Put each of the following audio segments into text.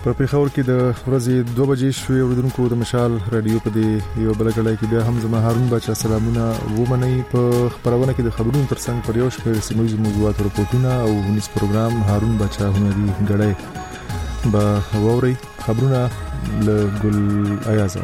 په پیښور کې د ورځې 2 بجې شوې اوریدونکو د مشال رادیو په دې یو بل غړای کې بیا هم زما هارون بچا سلامونه ومني په خبرونه کې د خبرونو ترڅنګ پر یو شمېر سیموي موضوعات راپورټونه او ونیس پروګرام هارون بچا هنري غړای به ووري خبرونه له ګل ایاز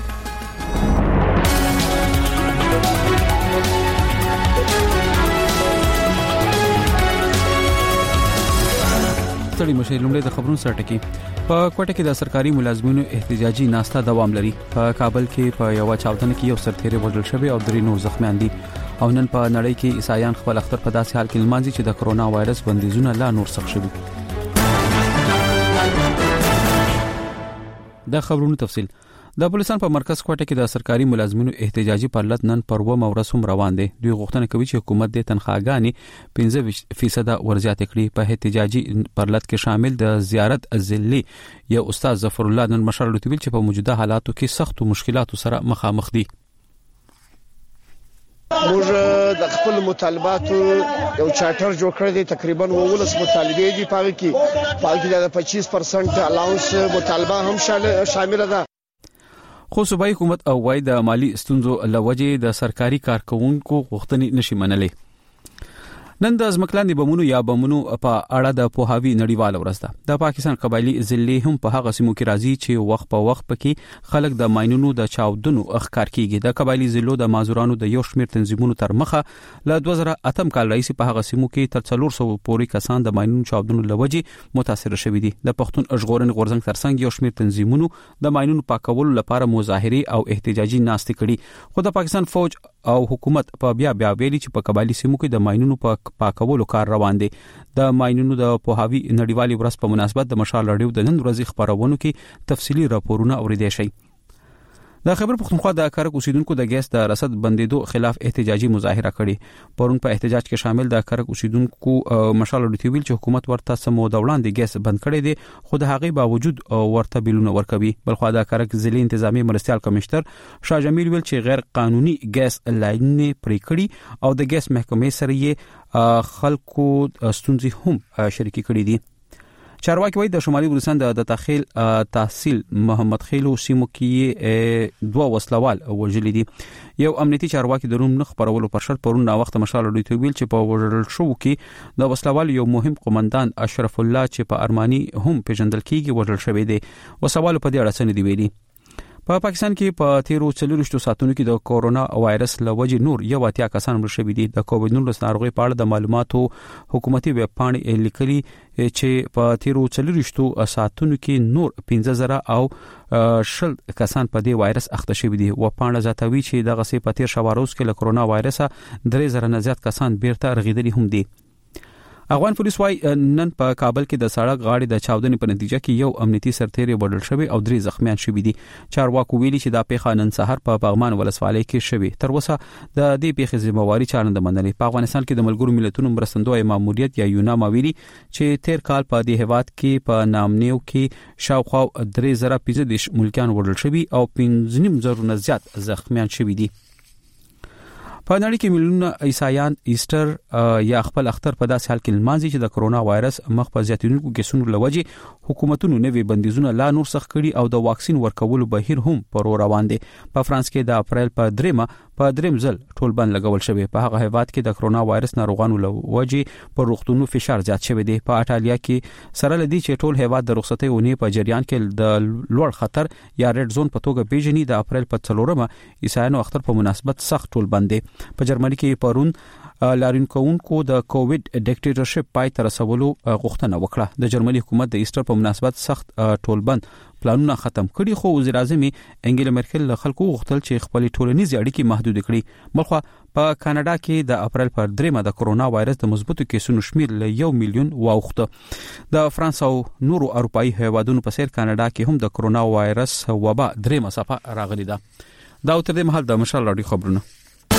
ستړي مشه لومړی د خبرونو سره ټکی په کوټه کې د سرکاري ملازمینو احتجاجي ناسته دوام لري. په کابل کې په یو چاودنه کې یو سرتیری وژل شوی او 3 نور زخمیان دي او نن په نړۍ کې عیسایان خپل اختر په داسې حال کې لمانځي چې د کرونا وایرس بندیزونه لا نور سخت شوي. د خبرونو تفصیل د بلوچستان په مرکز کوټه کې د سرکاري ملازمینو احتجاجي پرلط نن پر و مورس هم روان دي. دوی غوښتنه کوي چې حکومت د تنخواګانې 15% ورزیات کړي. په احتجاجي پرلط کې شامل د زیارت ازلی یو استاد ظفر الله نن مشر لوتویل چې په موجوده حالاتو کې سخت مشکلاتو سره مخامخ دي. موږ د خپل مطالباتو یو چارټر جوړ کړی دی، تقریبا 19 مطالبه دي پاره کې د 25% الاونس مطالبه هم شامل ده. خو صوبایي حکومت او وای د مالی ستونزو لوجې د سرکاري کارکونکو غوښتنې نشي منلې. نن د ځمکلاندې بمونو یا بمونو په اړه د پوهاوی نړیواله ورځ ده. د پاکستان قبایلی ضلع هم په هغه سیمو کې راځي چې وخت په وخت پکې خلک د ماينونو د چاودنو اخکار کیږي. د قبایلی ضلعو د مازورانو د یو شمېر تنظیمونو تر مخه له 2008 کال راځي په هغه سیمو کې تر 400 پورې کسان د ماينونو چاودنو لوجې متاثر شوي دي. د پښتون اشغورن غورځنګ ترڅنګ یو شمېر تنظیمونو د ماينونو پاکولو لپاره مظاهره او احتجاجي ناستې کړي. خو د پاکستان فوج او حکومت په بیا ویلي چې په قبایلی سیمو کې د ماينونو پاکولو کار روان دي. د ماينونو د پوهاوی نړیوالې ورځ په مناسبت د مشال رادیو د نن ورځې خبرونو کې تفصیلی راپورونه اوریدل شي. د خبر پختونخوا د کارک اوسیدونکو د ګیس د رصد بندیدو خلاف احتجاجي مظاهره کړې. پرون په احتجاج کې شامل د کارک اوسیدونکو مشال رادیو ویل چې حکومت ورته سمو دولان د ګیس بند کړي دي، خو د هغې باوجود ورته بیلونه ورکوي. بلخو د کارک ضلعي انتظامی مرستيال کمشنر شاه جمیل ویل چې غیر قانوني ګیس لاین پرې کړي او د ګیس محکمې سره یې خلکو ستونزې هم شریکي کړي دي. چارواکي وایي د شمالي بلوچستان د تخیل تحصیل محمد خیلو سیمو کې 2 وسلوال وژل دي. یو امنیتي چارواکي د روم نخ پرولو پر شرط پرون نا وخت مشال لوی ویل چې په وژل شو کې د وسلوال یو مهم قومندان اشرف الله چې په ارماني هم پیژندل کیږي وژل شوی دی. وسوال په دې اړه څه دی ویلي. په پاکستان کې په 13 ساعتونو کې د کورونا وایرس لوجې نور یو 80 کسان مړ شوي دي. د کووډ-19 ناروغي په اړه د معلوماتو حکومتي ویب پاڼې لیکلي چې په 13 ساعتونو کې نور 15000 او 10 کسان په دې وایرس اخته شوي دي. و پاڼه زیاتوي چې دغه سي په 13 شواروز کې له کورونا وایرس 3000 نه زیات کسان بیرته رغیدلي هم دي. افغان پولیس وايي نن په کابل کې د سړک غاړې د چاودنې په نتیجه کې یو امنیتي سرتیری وژل شوی او 3 زخمیان شوي دي. چارواکو ویلي چې دا پیښه نن سحر په پغمان ولسوالۍ کې شوی. تر اوسه د دې پیښې ذمہواری چا نه منلې. په افغانستان کې د ملګرو ملتونو مرستندوی ماموریت یا یوناما ویلي چې 13 کال په دې هیواد کې په نامنیو کې شاوخوا 3015 ملکیان وژل شوي او 15,000 نه زیات زخمیان شوي دي. په نړۍ کې میلیونونه عیسایان ایسټر یا خپل اختر په داسې حال کې لمانځي چې د کرونا وایرس مخ په زیاتېدونکو کیسونو لوجې حکومتونو نوي بندیزونه لا نور سخت کړي او د واکسین ورکولو بهیر هم پر روان دي. په فرانس کې د اپریل په دریم ځل ټول بند لګول شوی. په هغه هیواد کې د کرونا وایرس ناروغانو لوجې پر روغتونونو فشار زیات شوی دی. په اټالیا کې سره لدی چې ټول هیواد د رخصتۍ اونۍ په جریان کې د لوړ خطر یا ریډ زون په توګه پیژني. د اپریل په 4مه عیسایانو اختر په مناسبت سخت ټول بند دي. په جرمني کې پرون لارینکونکو د کووډ ډیکټیټرشپ پای تر رسولو غوښتنه وکړه. د جرمني حکومت د ایسټر په مناسبت سخت ټولبند پلانونه ختم کړي، خو وزیر اعظم انګیلا مرکل له خلکو غوښتل چې خپل ټولنیز اړیکې محدود کړي. بلخو په کاناډا کې د اپریل پر 3مه د کرونا وایرس د مثبتو کیسونو شمیر له 1 میلیون واوښته. د فرانس او نورو اروپאי هیوادونو په څیر کاناډا کې هم د کرونا وایرس وبا 3مه صفه راغلي ده. دا تر دې مهال د مشال رادیو خبرونه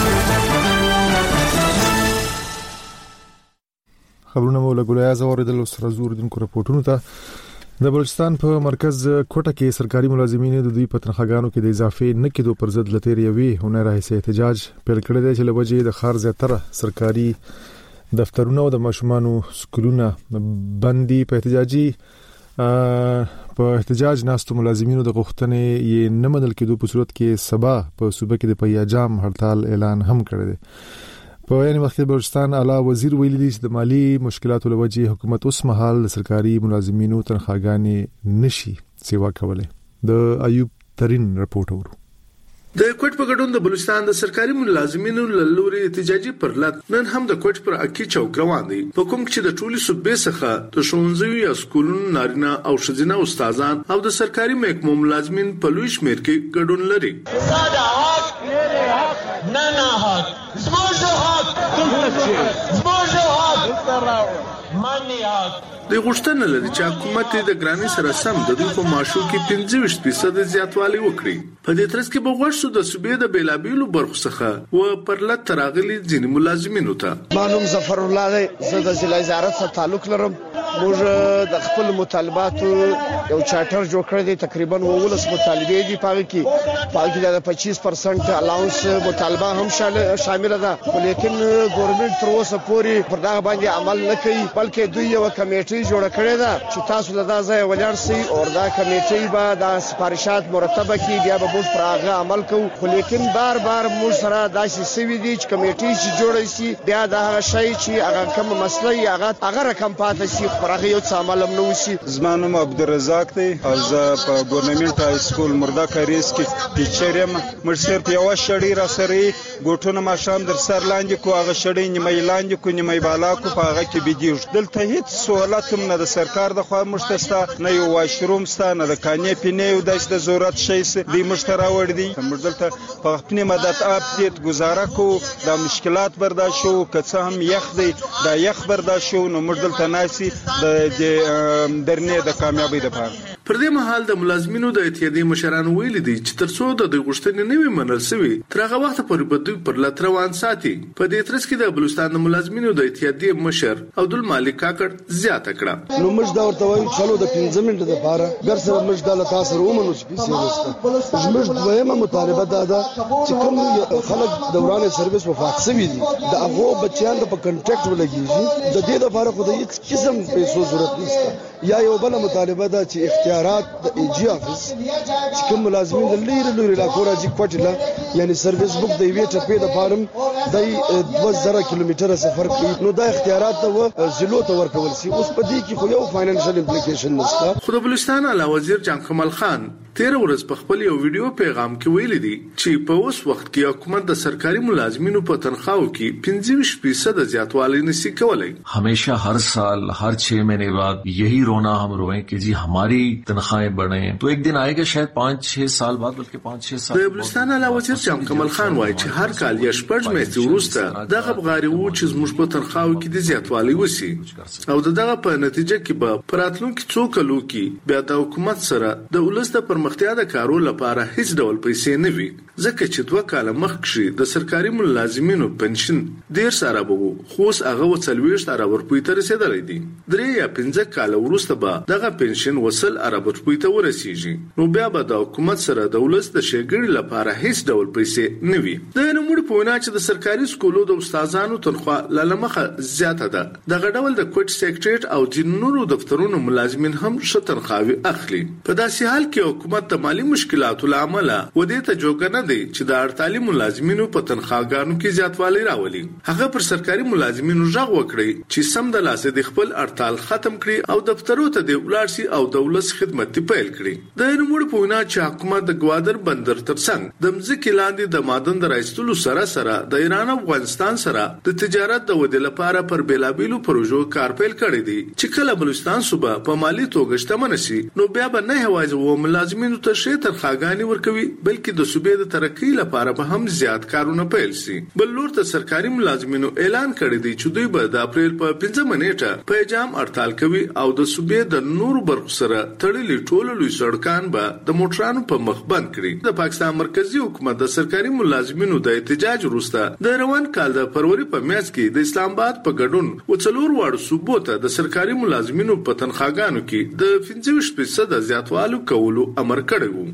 مولا ګولیا زوړ د لوسر زور د رپورټونو ته د بلوچستان په مرکز کوټه کې سرکاري ملازمین د دوی په تنخواګانو کې د اضافه نه کېدو پر ضد لتیریوي هنر راهي احتجاج پیل کړی دی چې لوجې د خار زیاتره سرکاري دفترونه او د ماشومانو سکولونه بندي په احتجاجي په احتجاج ناستو ملازمینو د غوښتنې یې نه منل کېدو په صورت کې سبا په صوبه کې د پیاجام هړتال اعلان هم کړی دی. په یعنی وخت کې بلوچستان اعلی وزیر ویلي دی چې د مالی مشکلاتو لوجې حکومت اوس مهال د سرکاري ملازمینو تنخواګانې نشي سیوا کولای. د ایوب ترين رپورټ ورو. د کوټ په ګډون د بلوچستان د سرکاري ملازمینو لوري احتجاجي پرلط نن هم د کوټ پر اکی چوک روان دي، په کوم چې د ټولي صوبې څخه د ښوونځیو یا سکولونو نارینه او ښځینه استادان او د سرکاري محکمو ملازمین په لوی شمېر کې ګډون لري. نه حق زموږ حق زموږ حق ماني حق د غوښتنه لري چې حکومت د ګرانۍ سره سم د دوی په معاشو کې 25% زیاتوالی وکړي. په دې ترڅ کې به غوښتو د صوبې د بیلابیلو برخو څخه و پرلط تراغلي ځینې ملازمینو ته. مانوم ظفر الله دی، زه د ضلع وزارت سره تعلق لرم. موږ د خپل مطالباتو یو چارټر جوړ کړی دی، تقریبا 19 مطالبې دي. پاره کې د 25% الاونس مطالبه هم شامل ده، ولیکن ګورنمنت تر اوسه پورې پر دا باندې عمل نه کوي، بلکې دوی یو کمیټه جوړ کړی ده چې تاسو له دا ځای ولاړ سئ او دا کمیټه به د سپارښتات مرتبه کړي، بیا به موږ پر هغه عمل کوو. خو لیکن بار موږ سره داسې سوي دي چې کمیټه چې جوړه شي بیا دا هغه شی چې هغه کوم مسله یې هغه رقم پاتې شي، پر هغه یو څه عمل هم نه وشي. زما نوم عبدالرزاق دی او زه په ګورنمنت های سکول مرده کاریز کې ټیچر یم. موږ صرف یو شړی را سره ګوټونه ماشام در سر لاندې کو، هغه شړی نیمه لاندې کو نیمه بالا کو، په هغه کې بيدیږ. دلته هیڅ سوالات نه د سرکار د خوا مشتستا، نه یو واشروم ستا، نه د کانې پینې او د ضرورت شي دی مشترا ور دي. موږ دلته په خپل مدت اپډیټ گزاره کو، د مشکلات برداشت شو، که هم یخ دی دا یخ برداشت شو، نو موږ دلته ناسي د درنې د کامیابی لپاره. پر دې مهال د ملازمینو د اتحادیې مشران ویلي دي چې ترڅو د غوښتنې نه وي منل شوی تر هغه وخت پورې به دوی پر لټ روان ساتي. په دې ترڅ کې د بلوچستان د ملازمینو د اتحادیې مشر عبدالمالک کاکړ زیاته کړه. نو موږ دا ورته وایو چلو د 15 منټه لپاره ګر سره موږ د تاسو ومنو چې پیسې وسته. موږ دویمه مطالبه ده چې کوم خلک دوران سرویس وفات شوي دي د هغه بچیان په کنټراکټ ولګیږي، د دې لپاره خو د هیڅ قسم پیسو ضرورت نشته. یا یو بل مطالبه ده چې اختیارات د ایجی افیس چې کوم ملازمین د لوی علاقو راځي کوټه یعنی سرویس بوک د وی ټپې د فارم د 2000 کیلومتره سفر کوي، نو دا اختیارات د ضلعو ته ورکول شي. اوس په دې کې خو یو فاینانشل امپلیکیشن نشته. خو د بلوچستان اعلی وزیر جان کمال خان 13 ورځ په خپل یو ویډیو پیغام کې ویلي دي چې په اوس وخت کې حکومت د سرکاري ملازمینو په تنخواهو کې 25% زیاتوالی نشي کولای. हमेशा हर साल हर 6 महीने बाद यही रोना हम रोएं कि जी हमारी तनख्वाहें बढ़े, तो एक दिन आएगा शायद 5-6 साल बाद, बल्कि 5-6 साल. د بلوچستان اعلی وزیر جان کمال خان وایي چې هر کال یا شپږ میاشتې وروسته دغه بغاري وو چې زموږ په تنخواهو کې د زیاتوالی وسی او دغه په نتیجه کې به پراتلونکو څو کلو کې بیا د حکومت سره د ولست پرمختیا د کارو لپاره هیڅ ډول پیسې نه وي، ځکه چې 2 کال مخکې د سرکاري ملازمینو پنشن ډیر سره وو، خو هغه وڅلويشت ارب روپۍ ته رسیدلې دي. 3 یا 15 کال وروسته به دغه پنشن وصل ارب روپۍ ته ورسیږي، نو بیا به د حکومت سره د ولست د شګړې لپاره هیڅ ډول پیسې نه وي. د نوموړي په وینا چې د سرکاري سکولو د استادانو تنخواه لمخه زیاته ده، دغه ډول د کوټ سیکریټریټ او جنونو دفترونو ملازمین هم ښه تنخواهي اخلي. په داسې حال کې حکومت د مالی مشکلاتو لامل ودې ته جوګه نه دی چې د اړتالي ملازمینو په تنخواهګانو کې زیاتوالی راولي. هغه پر سرکاري ملازمینو ژغ وکړي چې سم د لاسه د خپل اړتال ختم کړي او دفترو ته د ولاړ شي او د ولس خدمت پیل کړي. د نوموړي په وینا چې حکومت د ګوادر بندر ترڅنګ د مځکې لاندې د معدن د راایستلو سره د ایران او افغانستان سره د تجارت د ودې لپاره پر بیلابیلو پروژو کار پیل کړی دی چې کله بلوچستان صوبه په مالی توګه شتمن شي نو بیا به نه هوایي و ملازمینو ته شي ترخواګانی ورکوي بلکې د صوبې د ترقۍ لپاره به هم زیات کارونه پیل شي. بل لور ته سرکاري ملازمینو اعلان کړی دی چې دوی به د اپریل په 15 نیټه پیجام هړتال کوي او د صوبې د نورو برخو سره تړلي ټول لوی سړکان به د موټرانو په مخ بند کړي. د پاکستان مرکزی حکومت د سرکاري ملازمینو د احتجاج وروسته د روان کال د فروری په میاشت کې د اسلام آباد په ګډون وڅلور واړو صوبو ته د سرکاري ملازمینو په تنخواګانو کې د 25% زیاتوالي کولو امر کړی وو.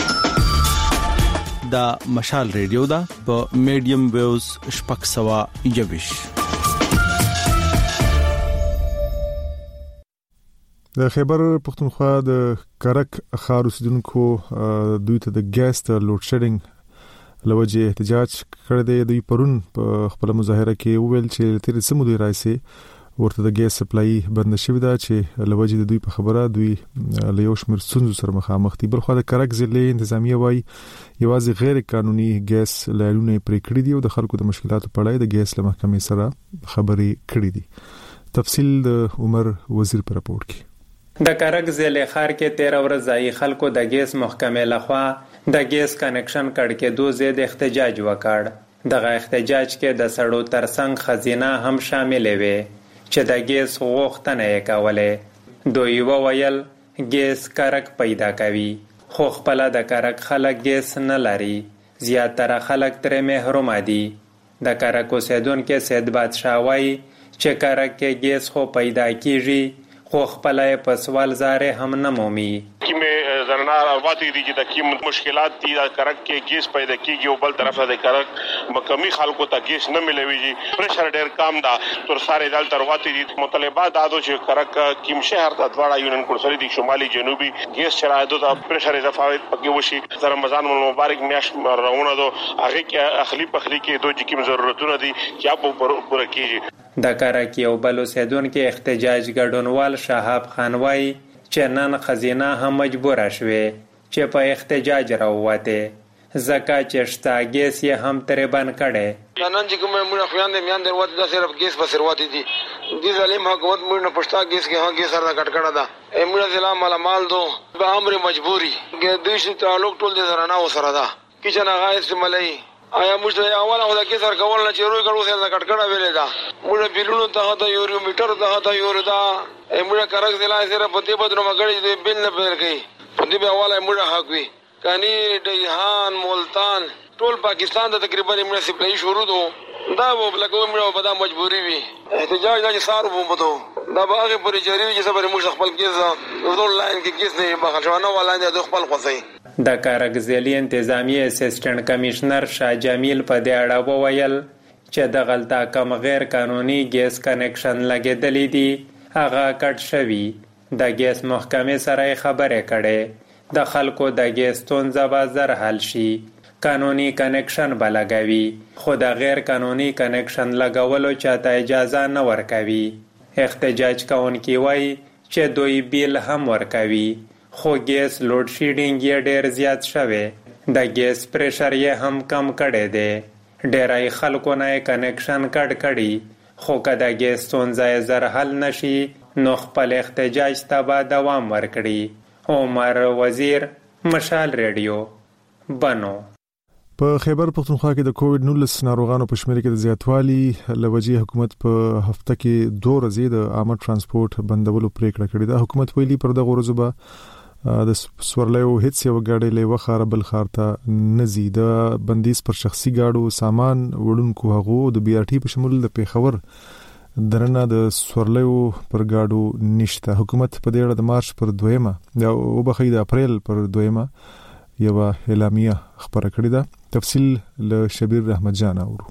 دا مشال ریډیو دا په میډیم ویوز شپږ سوه یویش. د خیبر پختونخوا د کرک ښار اوسیدونکو دوی ته د ګیس ته لوډ شیډینګ لوجه احتجاج کړی دی. دوی پرون په خپل مظاهره کې وویل چې تیر څه مودې راځي ورته د ګیس سپلای بند شوی دا چې لوجه د دوی په خبره دوی له یو شمېر ستونزو سره مخامخ دي. بلخو د کرک ضلع انتظامیه وایي یوازې غیر قانوني ګیس لایلونه پرې کړی دي او د خلکو د مشکلاتو په اړه د ګیس له محکمې سره خبرې کړې دي. تفصیل د عمر وزیر پر راپور کې. د کرک ضلع ښار کې 13 ورځې خلکو د ګیس محکمې لخوا د ګیس کنکشن کړ کې دوه زید احتجاج وکړ. دغه احتجاج کې د سړو ترڅنګ خزینه هم شامل وي چې د ګیس غوښتنه یې کوله. دوی وویل ګیس کرک پیدا کوي خو خپل د کرک خلک ګیس نه لري. زیاتره خلک ترې محروم دي. د کرک اوسیدونکو سید بادشاه وایي چې کرک کې ګیس خو پیدا کیږي خو خپل په سوال زاره هم نه مومي. کیمه زنانه واتی دي چې د کیم مشکلات دي د کرک کې ګیس پیدا کیږي او بل طرف د کرک مقامی خلکو ته ګیس نه ملويږي. پرشر ډیر کم دا تر ساره دل تر واتی دي. مطالبات دادو چې کرک کیم شهر د دواړه یونین کورسري دي شمالي جنوبي ګیس چرایدو د پرشر اضافه پکې وشي. رمضان مبارک میاشت راونه دو هغه کې اخلي پخلي کې دوه کیم ضرورتونه دي چې په پوره کیږي. د کرک یو بل اوسیدونکو احتجاج ګډونوال شهاب خان وایي چې نن خزینه هم مجبور شوه چې په احتجاج راووته زکه چې شتا ګیس یې هم ترې بند کړي. نن چې کومه موږ خويان دې میان دروازه د صرف ګیس په سرواتې دي. دې ظالم حکومت موږ نه پښتا ګیس کې ها ګیس سره کټ کړه دا موږ ځلا مال دو به امر مجبوری د دې تعلق ټول دې سره نه وسره دا کیچنه غایس ملای آیا موږ ته اوله ودا کې سر کول نه چیرې کړو سره کټکړه ویلې دا موږ بیلونو ته د یورو میټر ته یورو دا موږ کرک ضلع سره په دې بدرو مګړې دې بل نه پیر کوي په دې به اوله موږ حق وي کانی دیهان ملتان ټول پاکستان ته تقریبا موږ سپلای شروع دو دا وبلګو موږ په دا مجبوری وي احتجاج دا سارو ومبدو دا باغ پر جری چې صبر موږ خپل کیسه ورول لاین کې کیس نه بخښونه ولا نه د خپل خوځي. د کرک ضلع انتظامی اسسټنټ کمشنر شاه جمیل په دې اړه وویل چې د غلطه کم غیر قانوني ګیس کنکشن لګیدلې دي هغه کټ شوی. د ګیس محکمې سره خبرې کړي د خلکو د ګیس ستونزه به زر حل شي. قانوني کنکشن به لګوي خو د غیر قانوني کنکشن لګولو چاته اجازه نه ورکوي. احتجاج کوونکي وایي چې دوی بیل هم ورکوي خو ګیس لوډ شیډینګ یې ډیر زیات شوی. د ګیس پریشر یې هم کم کړی دی. ډیرای خلکو نه کنکشن کټ کړي خو که د ګیس ستونزه زر حل نشي نو خپل احتجاج ته به دوام ورکړي. عمر وزیر مشال ریډیو بنو. په خیبر پختونخوا کې د کووډ 19 ناروغانو په شمېر کې د زیاتوالي لوجه حکومت په هفته کې 2 ورځې د عامه ترانسپورت بندولو پریکړه کړې ده. حکومت ویلي پر دغه ورځو به د سورلیو هیڅ یو ګاډي له وخاره بل خارته نزي. د بندیز پر شخصي گاډو سامان وړونکو هغو د بي ار ټي په شمول د پیښور درنه د سورلیو پر گاډو نشته. حکومت په دې اړه د مارچ پر 2 او بخې د اپریل پر 2 یو اعلامیه خبره کړې ده. تفصیل له شبیر احمد جان اورو.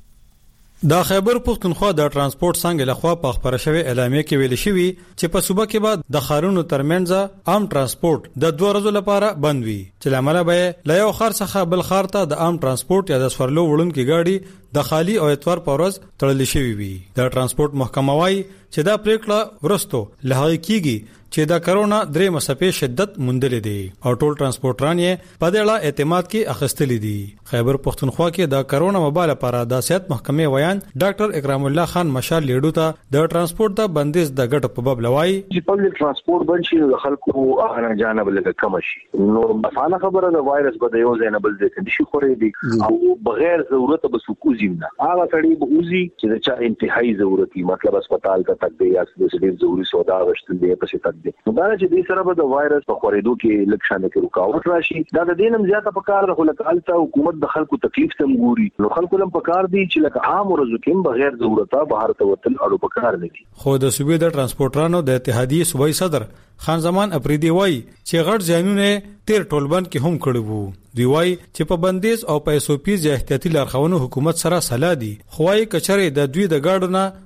د خیبر پختونخوا د ترانسپورت څنګه لخوا په خبره شوی اعلامیه کې ویل شوی چې په صوبه کې بعد د خارونو ترمنځ عام ترانسپورت د 2 ورځې لپاره بند وي چې لامل به له یو خار څخه بل خار ته د عام ترانسپورت یا د سفرلو وړونکو گاډي د خالی او اتوار په ورځ تړل شوی وي. د ترانسپورت محکمه وايي چې دا پریکړه ورستو لهغه کیږي چې د کرونا درې مسافه شدت مندل دي او ټول ترانسپورټران یې په دې اړه اعتماد کې اخستلې دي. خیبر پختونخوا کې د کرونا وبا لپاره د صحت محکمې ویان ډاکټر اکرام الله خان مشال لیډو ته د ترانسپورت د بندیز د غټ په باب لوي چې پبلک ترانسپورت بنشي د خلکو اغه جانب له کم شي نو مثلا خبره د وایرس به د یو ځینبل د کنډیشن خوري دي او بغیر ضرورت به سکوزیم نه هغه سړي به اوزي چې د چا انتهایی ضرورتي مطلب هسپتال ته تک دی یا د ډیر ضروري سودا غشتل دی په څه تک دی نو دا چې دې سره به د وایرس په خورېدو کې لکشانه کې رکاوټ راشي. دا د دینم زیاته په کار د خلکو حکومت د خلکو تکلیف تم ګوري نو خلکو لم په کار دي چې لکه عام ورځو کې بغیر ضرورت بهر ته وتل اړو په کار نه دي. خو د صوبې د ترانسپورټرانو د اتحادیې صوبایي صدر خان زمان اپریدي وایي چې غټ ځانونه تیر ټولبند کې هم کړي وو. دی وایي چې په بندیز او پیسو پیز احتیاطي لارښوونو حکومت سره صلاح دي خو وايي کچره د دوی د گاډو نه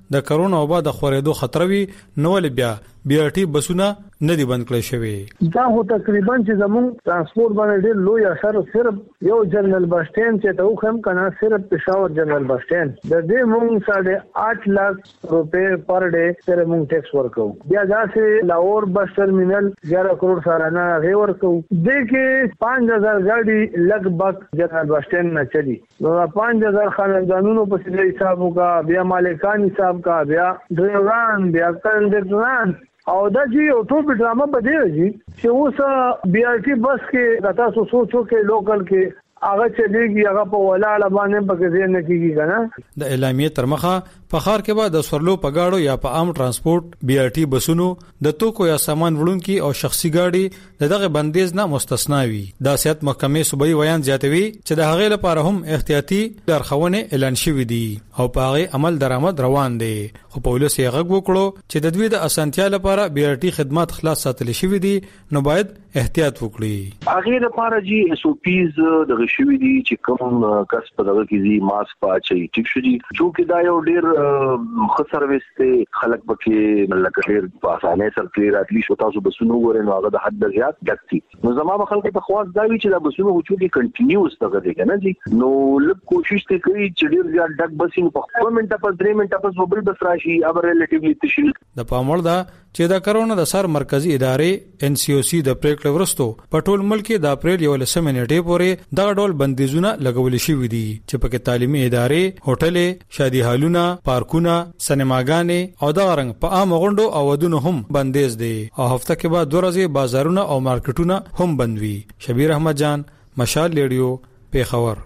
د کرونا وبا د خورېدو خطر وي نو ول بیا BRT بسونه نه دي بند کړی شوی. دا هو تقریبا چې زمون ترانسپورت باندې ډېر لوی اثر صرف یو جنرال بس سټینډ چې ته هم کنه صرف پېښور جنرال بس سټینډ د دې مونږ 8 لک روپے پر ډے سره مونږ ټیکس ورکو. بیا ځکه لاهور بس ټرمینل 11 کروڑ سالانه غي ورکو. د کې 5000 ګاډي لګ بګ جنرال بس سټینډ نه چلی. نو 5000 خاندانونو په سړي حساب کا بیا مالکان حساب کا بیا ډرایوران بیا کنډکټران او دا چې یو ټول ډرامه بده دی چې اوس BRT بس کې تاسو سوچو کې لوکل کې هغه چې دیږي هغه په ولاړه باندې پکې ځای نه کیږي کنه. د اعلامیه تر مخه په خار کې بعد د سورلو په گاډو یا په عام ترانسپورت BRT بسونو د توکو یا سامان وړونکي او شخصي گاډي دغه بندیز نه مستثنا وي. د صحت محکمې صوبایي ویان زیاتوي چې د هغې لپاره هم احتیاطي لارښوونې اعلان شوې دي او په هغه عمل درآمد روان دي. خو په ولس یې غږ وکړو چې د دوی د اسانتیا لپاره BRT خدمات خلاص ساتل شوې دي نو باید احتیاط وکړي. هغه لپاره جی SOPs د شوی دي چې کوم کس په دغه کې زی ماسک پاچي ټیک شو دي چې دا یو ډیر ښه سرویس ته خلک پکې ملک ډیر په اسانه سره تیر اتلی شو تاسو بسونو غوړې نو هغه د حد زیات ګټي. نو زما په خلکو ته خواص دا وی چې دا بسونو وچو کې کنټینیوس دغه دی کنه جی نو لږ کوشش ته کوي چې ډیر زیات ډک بسینو په 2 منټه په 3 منټه په وبل بس راشي اب ریلیټیولی تشیل. د پاموړ دا چې د کرونا د سر مرکزی ادارې NCOC د پریکړې ورستو په ټول ملک د اپریل 11 نیټې پورې دغه ډول بندیزونه لګول شوي دي چې پکې تعلیمي ادارې، هوټلې، شادي هالونه، پارکونه، سینماګانې او د رنګ په عام غونډو او ودونو هم بندیز دي او هفته کې بعد 2 ورځې بازارونه او مارکیټونه هم بند وي. شبیر احمد جان، مشال ریډیو، پیښور.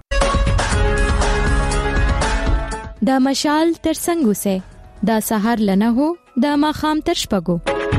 دا مشال تر څنګه سه دا سحر لنه هو دا ماخام تر شپګو.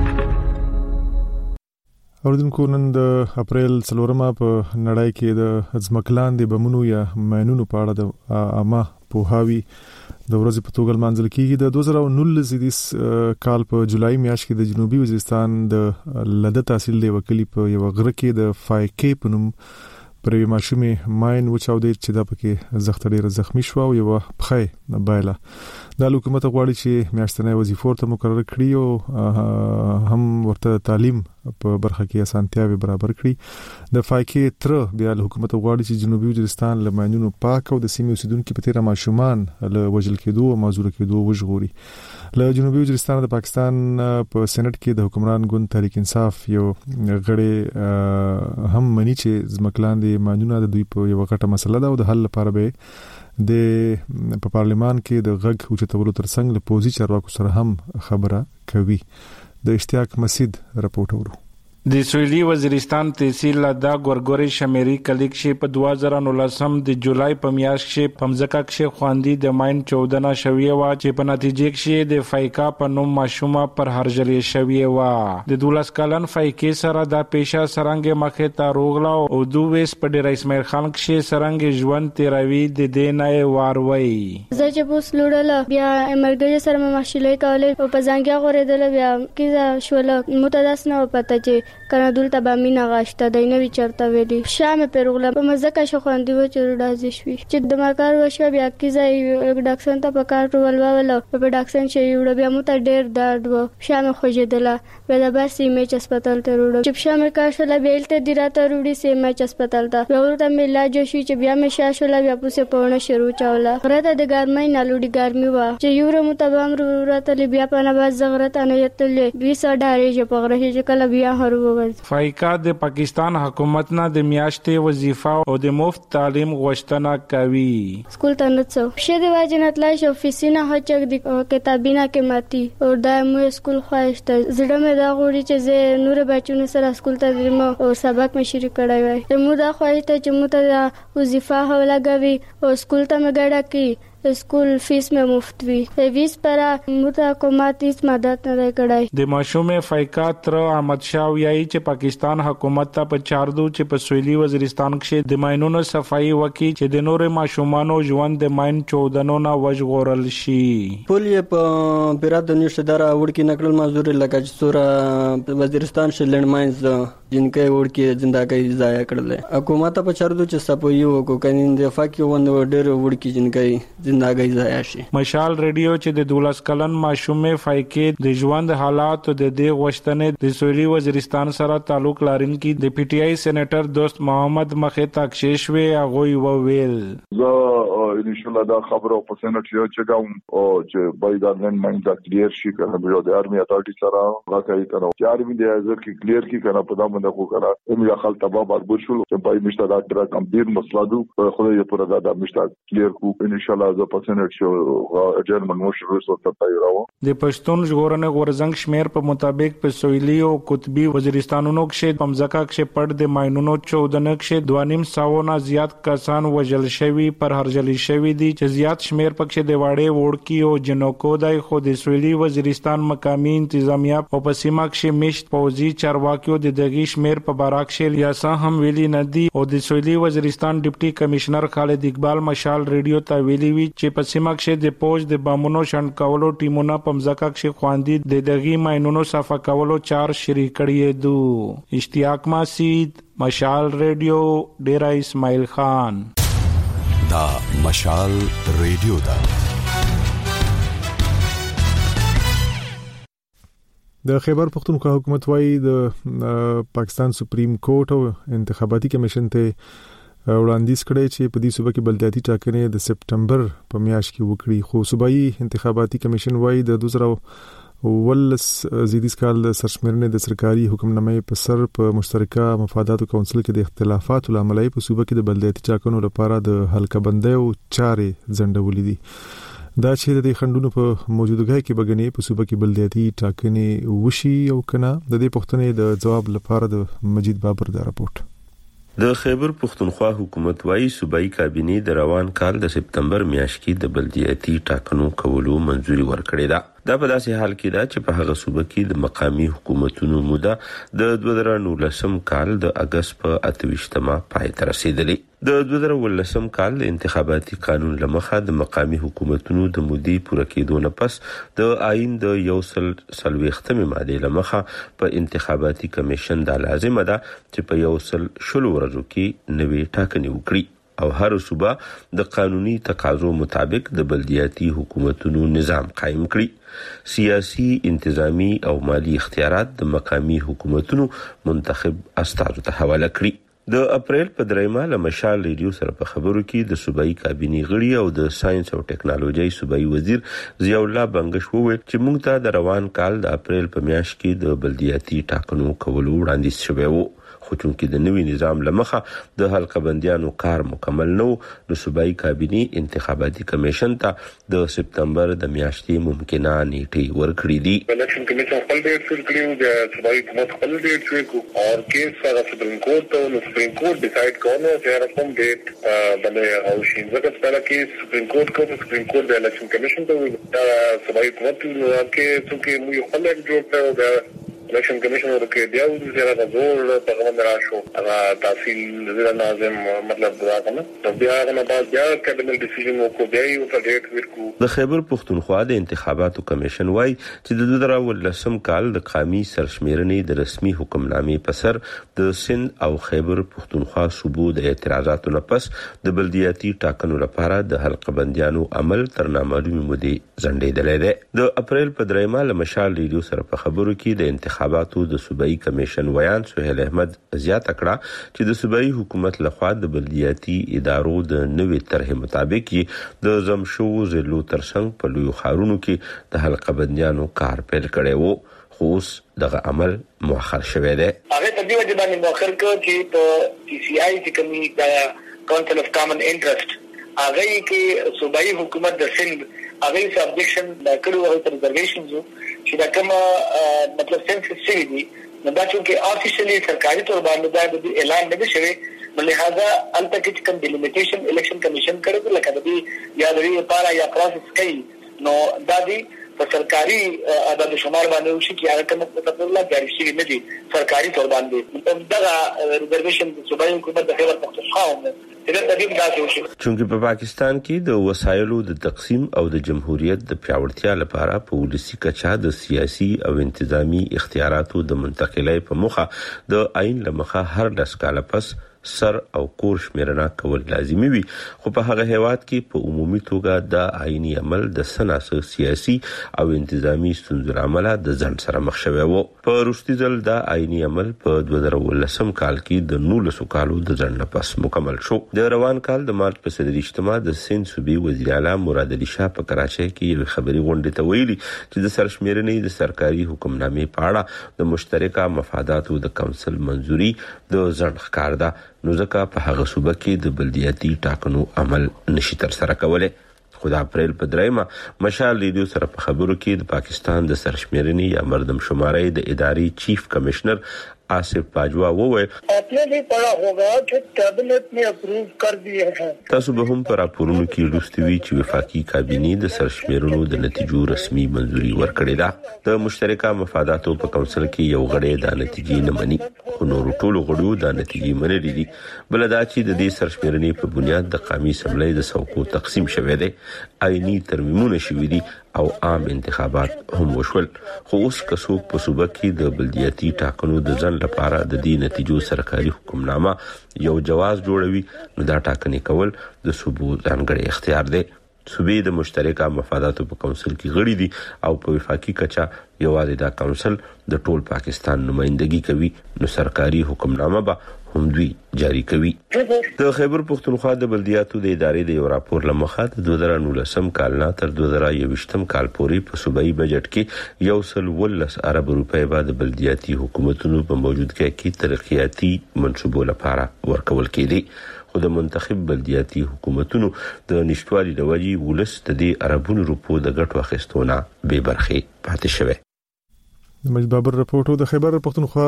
اوردونکو نن د اپریل 4 په نړۍ کې د ځمکلاندې بمونو یا ماینونو په اړه د عامه پوهاوی د ورځې په توګه منځل کیږي. د 2019 کال په جولای میاشت کې د جنوبي وزیرستان د لده تحصیل دی وکیل په یو غره کې د فایکې په نوم پر یو ماشومې ماین وچاودي چې د پکې زخت ډیر زخمی شو او یو پخې بایله. د حکومت غواړي چې میاشتنه وظیفه ورته مقرر کړي او هم ورته تعلیم په برخه کې اسانتیاوي برابر کړي. د فایکې تر بیا حکومت غواړي چې جنوبي وزیرستان له ماینونو پاک او د سیمې اوسیدونکو په تیر ماشومان له وژل کېدو او مازور کېدو وژغوري. له جنوبي وزیرستان د پاکستان په سېنات کې د حکمران ګوند تحریک انصاف یو غړي هم مني چې ځمکلاندې ماینونه د دوی په یو غټه مسله ده او د حل لپاره به د په پارلمان کې د غږ اوچتولو ترڅنګ له پوزي چارواکو سره هم خبره کوي. د اشتیاق مسید راپورټ ورو. د سویلي وزیرستان تحصیل لدا ګورګوري شمیري کلیک شي په 2019 د جولای په میاشت کې پمزکا کې خواندي د ماین 14 شوی و چې په نتیجه کې د فایکا په نوم ماشومه پر هرجلې شوی و. د 12 کلن فایکې سره د پیشه سرنګ مخه ته روغلا او دویس په ډیر اسماعیل خان کې سرنګ ژوند تیروي د دینه واروي. زه چې بوس لوړل بیا امرګي سره ماشلې کولې او په ځانګیا غوړېدل بیا کیزه شول متداس نه پته چې کنه دلته به مینا غاشته دینوي چرته ویلي شامه پرغله په مزه شو خواندي و چې راځي شوي چې د مارکار وشو بیا کیزه ډاکسن ته په کار ولول په ډاکسن شي وړ بیا مو ته ډیر درد و شامه خوجدله به د بس ایمج هسپتال ته وړ چې شامه کار شول بیلته دی راته وړي سي ایمج هسپتال ته ورته مې علاج شي چې بیا مې شاشول بیا پوسه پونه شروع چاوله غره د ګرمۍ نالوډي ګرمي و چې یو مو ته بام راته بیا په نه باز زغرت نه یتلې 20 ډارې چې په غره چې کله بیا هرو فایکا د پاکستان حکومت نه د میاشتې وظیفه او د مفت تعلیم غوښتنه کوي. سکول ته نه څو شه د واجنات لای شو افیسینه هچک د کتابینه کې ماتي او د مو سکول خوښته زړه مې دا غوړي چې زه نور بچو سره سکول ته درم او سبق مې شروع کړی وای. مو دا خوښته چې مو ته وظیفه هولګوي او سکول ته مې ګډه کی स्कूल फीस में मुफ्त भी 20 पर मुता हुकूमत इस मदद نه کړای. د ماشومه فایکا تر احمد شاه ویایي چې پاکستان حکومت ته په چاردو چې په سویلي وزیرستان کې د ماینونو صفائی وکي چې د نور ماشومانو ژوند د ماین 14 نه وژغورل شي. پولیه په پیرات د نشدار وړکی نکړل مزدور لکه چې سور وزیرستان شلند ماینز جنکه وړکی زندګۍ ضایع کړل. حکومت په چاردو چې صفائی وکړي کین د فاکي وند ډېر وړکی جنکه زندګۍ ضایع شي. مشال ریډیو چې د 12 کلن ماشومې فایکې د ژوند حالات د دې غوښتنې د سویلي وزیرستان سره تعلق لرونکي د پی ټی آی سېنیټر دوست محمد مخې تاکشیش وی هغه وویل ان شاء الله دا خبره په سېنات چې کوم او چې بایدان من دا کلیر شي کنه بیا د ارمي اتارټي سره راځي کنه چې ارمي د ازر کې کلیر کی کنه په دا باندې خو کنه هم یا خپل تبا بربود شول چې پای مشته دا ډېر کمپیر مسله دو خو یې پر دا مشته کلیر کو ان شاء الله ز په سېنات شو جرمن مشر رسو ته تایراو د پښتون ژغورنې غورزنګ شمیر په مطابق په سویلي او قطبي وزیرستانونو کې پمزکا کې پړ د ماينونو 14 کې 2.5 نه زیات کسان وژل شوی پر هرجلی شوی دي چې زیات شمیر پکې د واړې وړکی او جنوکو دای خو د سویلي وزیرستان مقامی انتظامیه او په سیمه کې مشت پوزي چارواکیو د دغې شمیر په باراکشل یا سه هم ویلي ندي او د سویلي وزیرستان ډیپټي کمشنر خالد اقبال مشال ریډیو ته ویلي وی چې په سیمه کې د پوج د بامونو شند کولو ټیمونه پمزکا کې خواندي د دغې ماينونو صفه کولو 4 شریک کړي دو. اشتیاق ماسید مشال ریډیو ډیرا اسماعیل خان. دا مشال ریډیو دا د خیبر پختونخوا حکومت وايي د پاکستان سپریم کورټ او انتخاباتي کمیشن ته وړاندیز کړی چې په دې صوبه کې بلدیاتي ټاکنې د سپټمبر په میاشت کې وکړي خو صوبایي انتخاباتي کمیشن وايي د 2019 زیدیز کال د سرشمېرنې د سرکاري حکمنامې په سر په مشترکه مفاداتو کونسل کې د اختلافاتو لامل په صوبه کې د بلدیاتي ټاکنو لپاره د حلقه بندۍ او چارې ځنډولې دي. دا چې د خندونو په موجودګۍ کې بګنې په صوبه کې بلدیاتي ټاکنې وشي او کنه د دې پوښتنې د جواب لپاره د مجید بابر دا راپورټ. د خیبر پختونخوا حکومت وايي صوبایي کابینه د روان کال د سپتمبر میاشت کې د بلدیاتي ټاکنو کولو منځوري ورکړې ده. دا په داسې حال کې ده چې په هغه صوبه کې د مقامی حکومتونو موده د 2019 کال د اگست په 28مه پای ته رسیدلې. د 2019 کال د انتخاباتي قانون لمخه د مقامی حکومتونو د مودې پوره کېدو نه پس د آئین د 140 ماده لمخه په انتخاباتي کمیشن دا لازمه ده چې په 100 ورځو کې نوې ټاکنې وکړي او هر صوبه د قانوني تقاضو مطابق د بلدیاتي حکومتونو نظام قائم کړي. سیاسي، انتظامی او مالی اختیارات د مقامی حکومتونو منتخب استازو ته حواله کړي. د اپریل په 3 له مشال ریډیو سره په خبرو کې د صوبایي کابینه غړي او د ساينس او ټیکنالوژي صوبایي وزیر ضیاء الله بنگش وویل چې موږ ته د روان کال د اپریل په میاشت کې د بلدیاتي ټاکنو کولو وړاندیز شوی و. خو چونکې د نوي نظام لمخه د حلقه بندیانو کار مکمل نو د صوبایي کابینه انتخاباتي کمیشن ته د سپتمبر د میاشتې ممکنه نیټه ورکړې دي. الیکشن کمیشن خپل ډیټ فکس کړو د صوبایي حکومت خپل ډیټ شوی او کیس سره سپریم کورټ ته سپریم کورټ ډیسایډ کوي چې کوم ډیټ باندې او شي ځکه چې کیس سپریم کورټ کو سپریم کورټ د الیکشن کمیشن ته صوبایي حکومت کې څوک یو خپل جوړ کړو د الیکشن کمیشن ورکه دی او د زیاده زور په غوښتنه راشو هغه تحصیل زیاده لازم مطلب دا کنه د بیا نه بعد بیا کابینه ډیسیژن وکړو بیا یو ډیټ ورکو. د خیبر پختونخوا د انتخاباتو کمیشن وايي چې د 2019 کال د قومي سرشمېرنې د رسمي حکمنامې په سر د سند او خیبر پختونخوا صوبو د اعتراضاتو نه پس د بلدیاتي ټاکنو لپاره د حلقه بندیانو عمل تر نامعلومه مودې ځنډېدلی دی. د اپریل په 3 له مشال ریډیو سره په خبرو کې د انتخاباتو د صوبایي کمیشن ویان سهیل احمد زیاته کړه چې د صوبایي حکومت لخوا د بلدیاتي ادارو د نوې طرح مطابق د زمشو ضلعو ترڅنګ په لویو ښارونو کې د حلقه بندیانو کار پیل کړی و خو اوس دغه عمل مؤخر شوی دی. هغه په دې وجه باندې مؤخر کړ چې په سی سی آی چې کومي د کونسل اف کامن انټرست هغه کې صوبایي حکومت د سند هغه سبجیکشن د کړو او ریزرویشنز چې دا کوم مطلب سنسس شوی دی نو دا چې افیشلی سرکاري تور باندې دا اعلان نه شوی لہذا الته کې کوم ډیلیمیټیشن الیکشن کمیشن کړو لکه د یا د لپاره یا پروسس کوي نو دا دی په سرکاري عدد شمار باندې وشي چې هغه کوم مطلب الله جاری شي نه دي سرکاري تور باندې دا ریزرویشن د صوبایي حکومت د خیبر پختونخوا چونکه په پاکستان کې د وسایلو د تقسیم او د جمهوریت د پیاوړتیا لپاره په ولسی کچا د سیاسي او انتظامی اختیاراتو د منتقلۍ په مخه د آئین لمخه هر 10 کال پس سر او کور شمیرنه کول لازمي وي، خو په هغه هیواد کې په عمومي توګه د آئینی عمل د سناسه سیاسي او انتظامی ستونزو عمله د ځنډ سره مخ شوی و. په وروستي ځل د آئینی عمل په 2019 کال کې د 19 کالو د ځنډ پس مکمل شو. د روان کال د مارچ په 3 اجتماع د سند صوبې وزیر اعلی مراد علي شاه په کراچۍ کې یو خبري غونډه ته ویلي چې د سرشمیرنې د سرکاري حکمنامې په اړه د مشترکه مفاداتو د کونسل منځوري د ځنډ ښکار ده، نو ځکه په هغه صوبه کې د بلدیاتي ټاکنو عمل نشي تر سره کولای. خو د اپریل په 3 مشال ریډیو سره په خبرو کې د پاکستان د سرشمیرنې یا مردم شمارۍ د ادارې چیف کمشنر آصف باجوا وویل आपने भी पढ़ा होगा कि कैबिनेट ने अप्रूव कर दिए हैं. تاسو به هم پر راپورونو کې لوستي وي چې وفاقي کابینې د سرشمیرنو د نتیجو رسمي منځوري ورکړې ده. د مشترکه مفاداتو په کونسل کې یو غړی د نتیجې نه مني، خو نور ټولو غړو د نتیجې منلې دي. بل دا چې د دې سرشمیرنې په بنیاد د قومي اسمبلی د څوکو تقسیم شوی دی، آئینی ترمیمونه شوي دي او عام انتخابات هم وشول. خو اوس کڅوک په صوبه کې د بلدیاتي ټاکنو د ځن لپاره د دې نتیجو سرکاري حکمنامه یو جواز جوړوي، نو دا ټاکنې کول د صوبو ځانګړی اختیار دی. صوبې د مشترکه مفاداتو په کونسل کې غړي دي او په وفاقي کچا یوازې دا کونسل د ټول پاکستان نمائندګي کوي، نو سرکاري حکمنامه به هم دوی جاری کوي. د خیبر پختونخوا د بلدیاتو د ادارې د یو راپور لمخه د 2019 کال نه تر 2021 کال پورې په صوبایي بجټ کې 1.13 ارب روپۍ به د بلدیاتي حکومتونو په موجودګۍ کې ترقیاتي منصوبو لپاره ورکول کېدي. خو د منتخب بلدیاتي حکومتونو د نشټوالي د وجې ولس د دې اربونو روپو د ګټو اخیستونه بې برخې پاتې شوی. د مجد بابر رپورټو د خیبر پختونخوا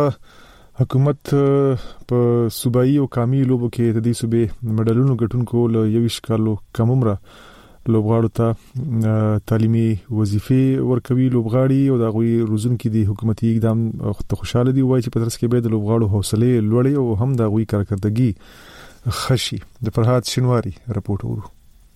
حکومت په صوبایي او قومي لوبو کې د دې صوبې مډالونو ګټونکو له 21 کالو کم عمره لوبغاړو ته تعلیمي وظیفې ورکوي. لوبغاړي او د غوي روزونکو د حکومتي اقدام ته خوشاله دي، وایي چې په ترڅ کې به د لوبغاړو حوصله لوړي او هم د غوي کارکردګي خشي. د فرحات شنواری رپورټ ورو.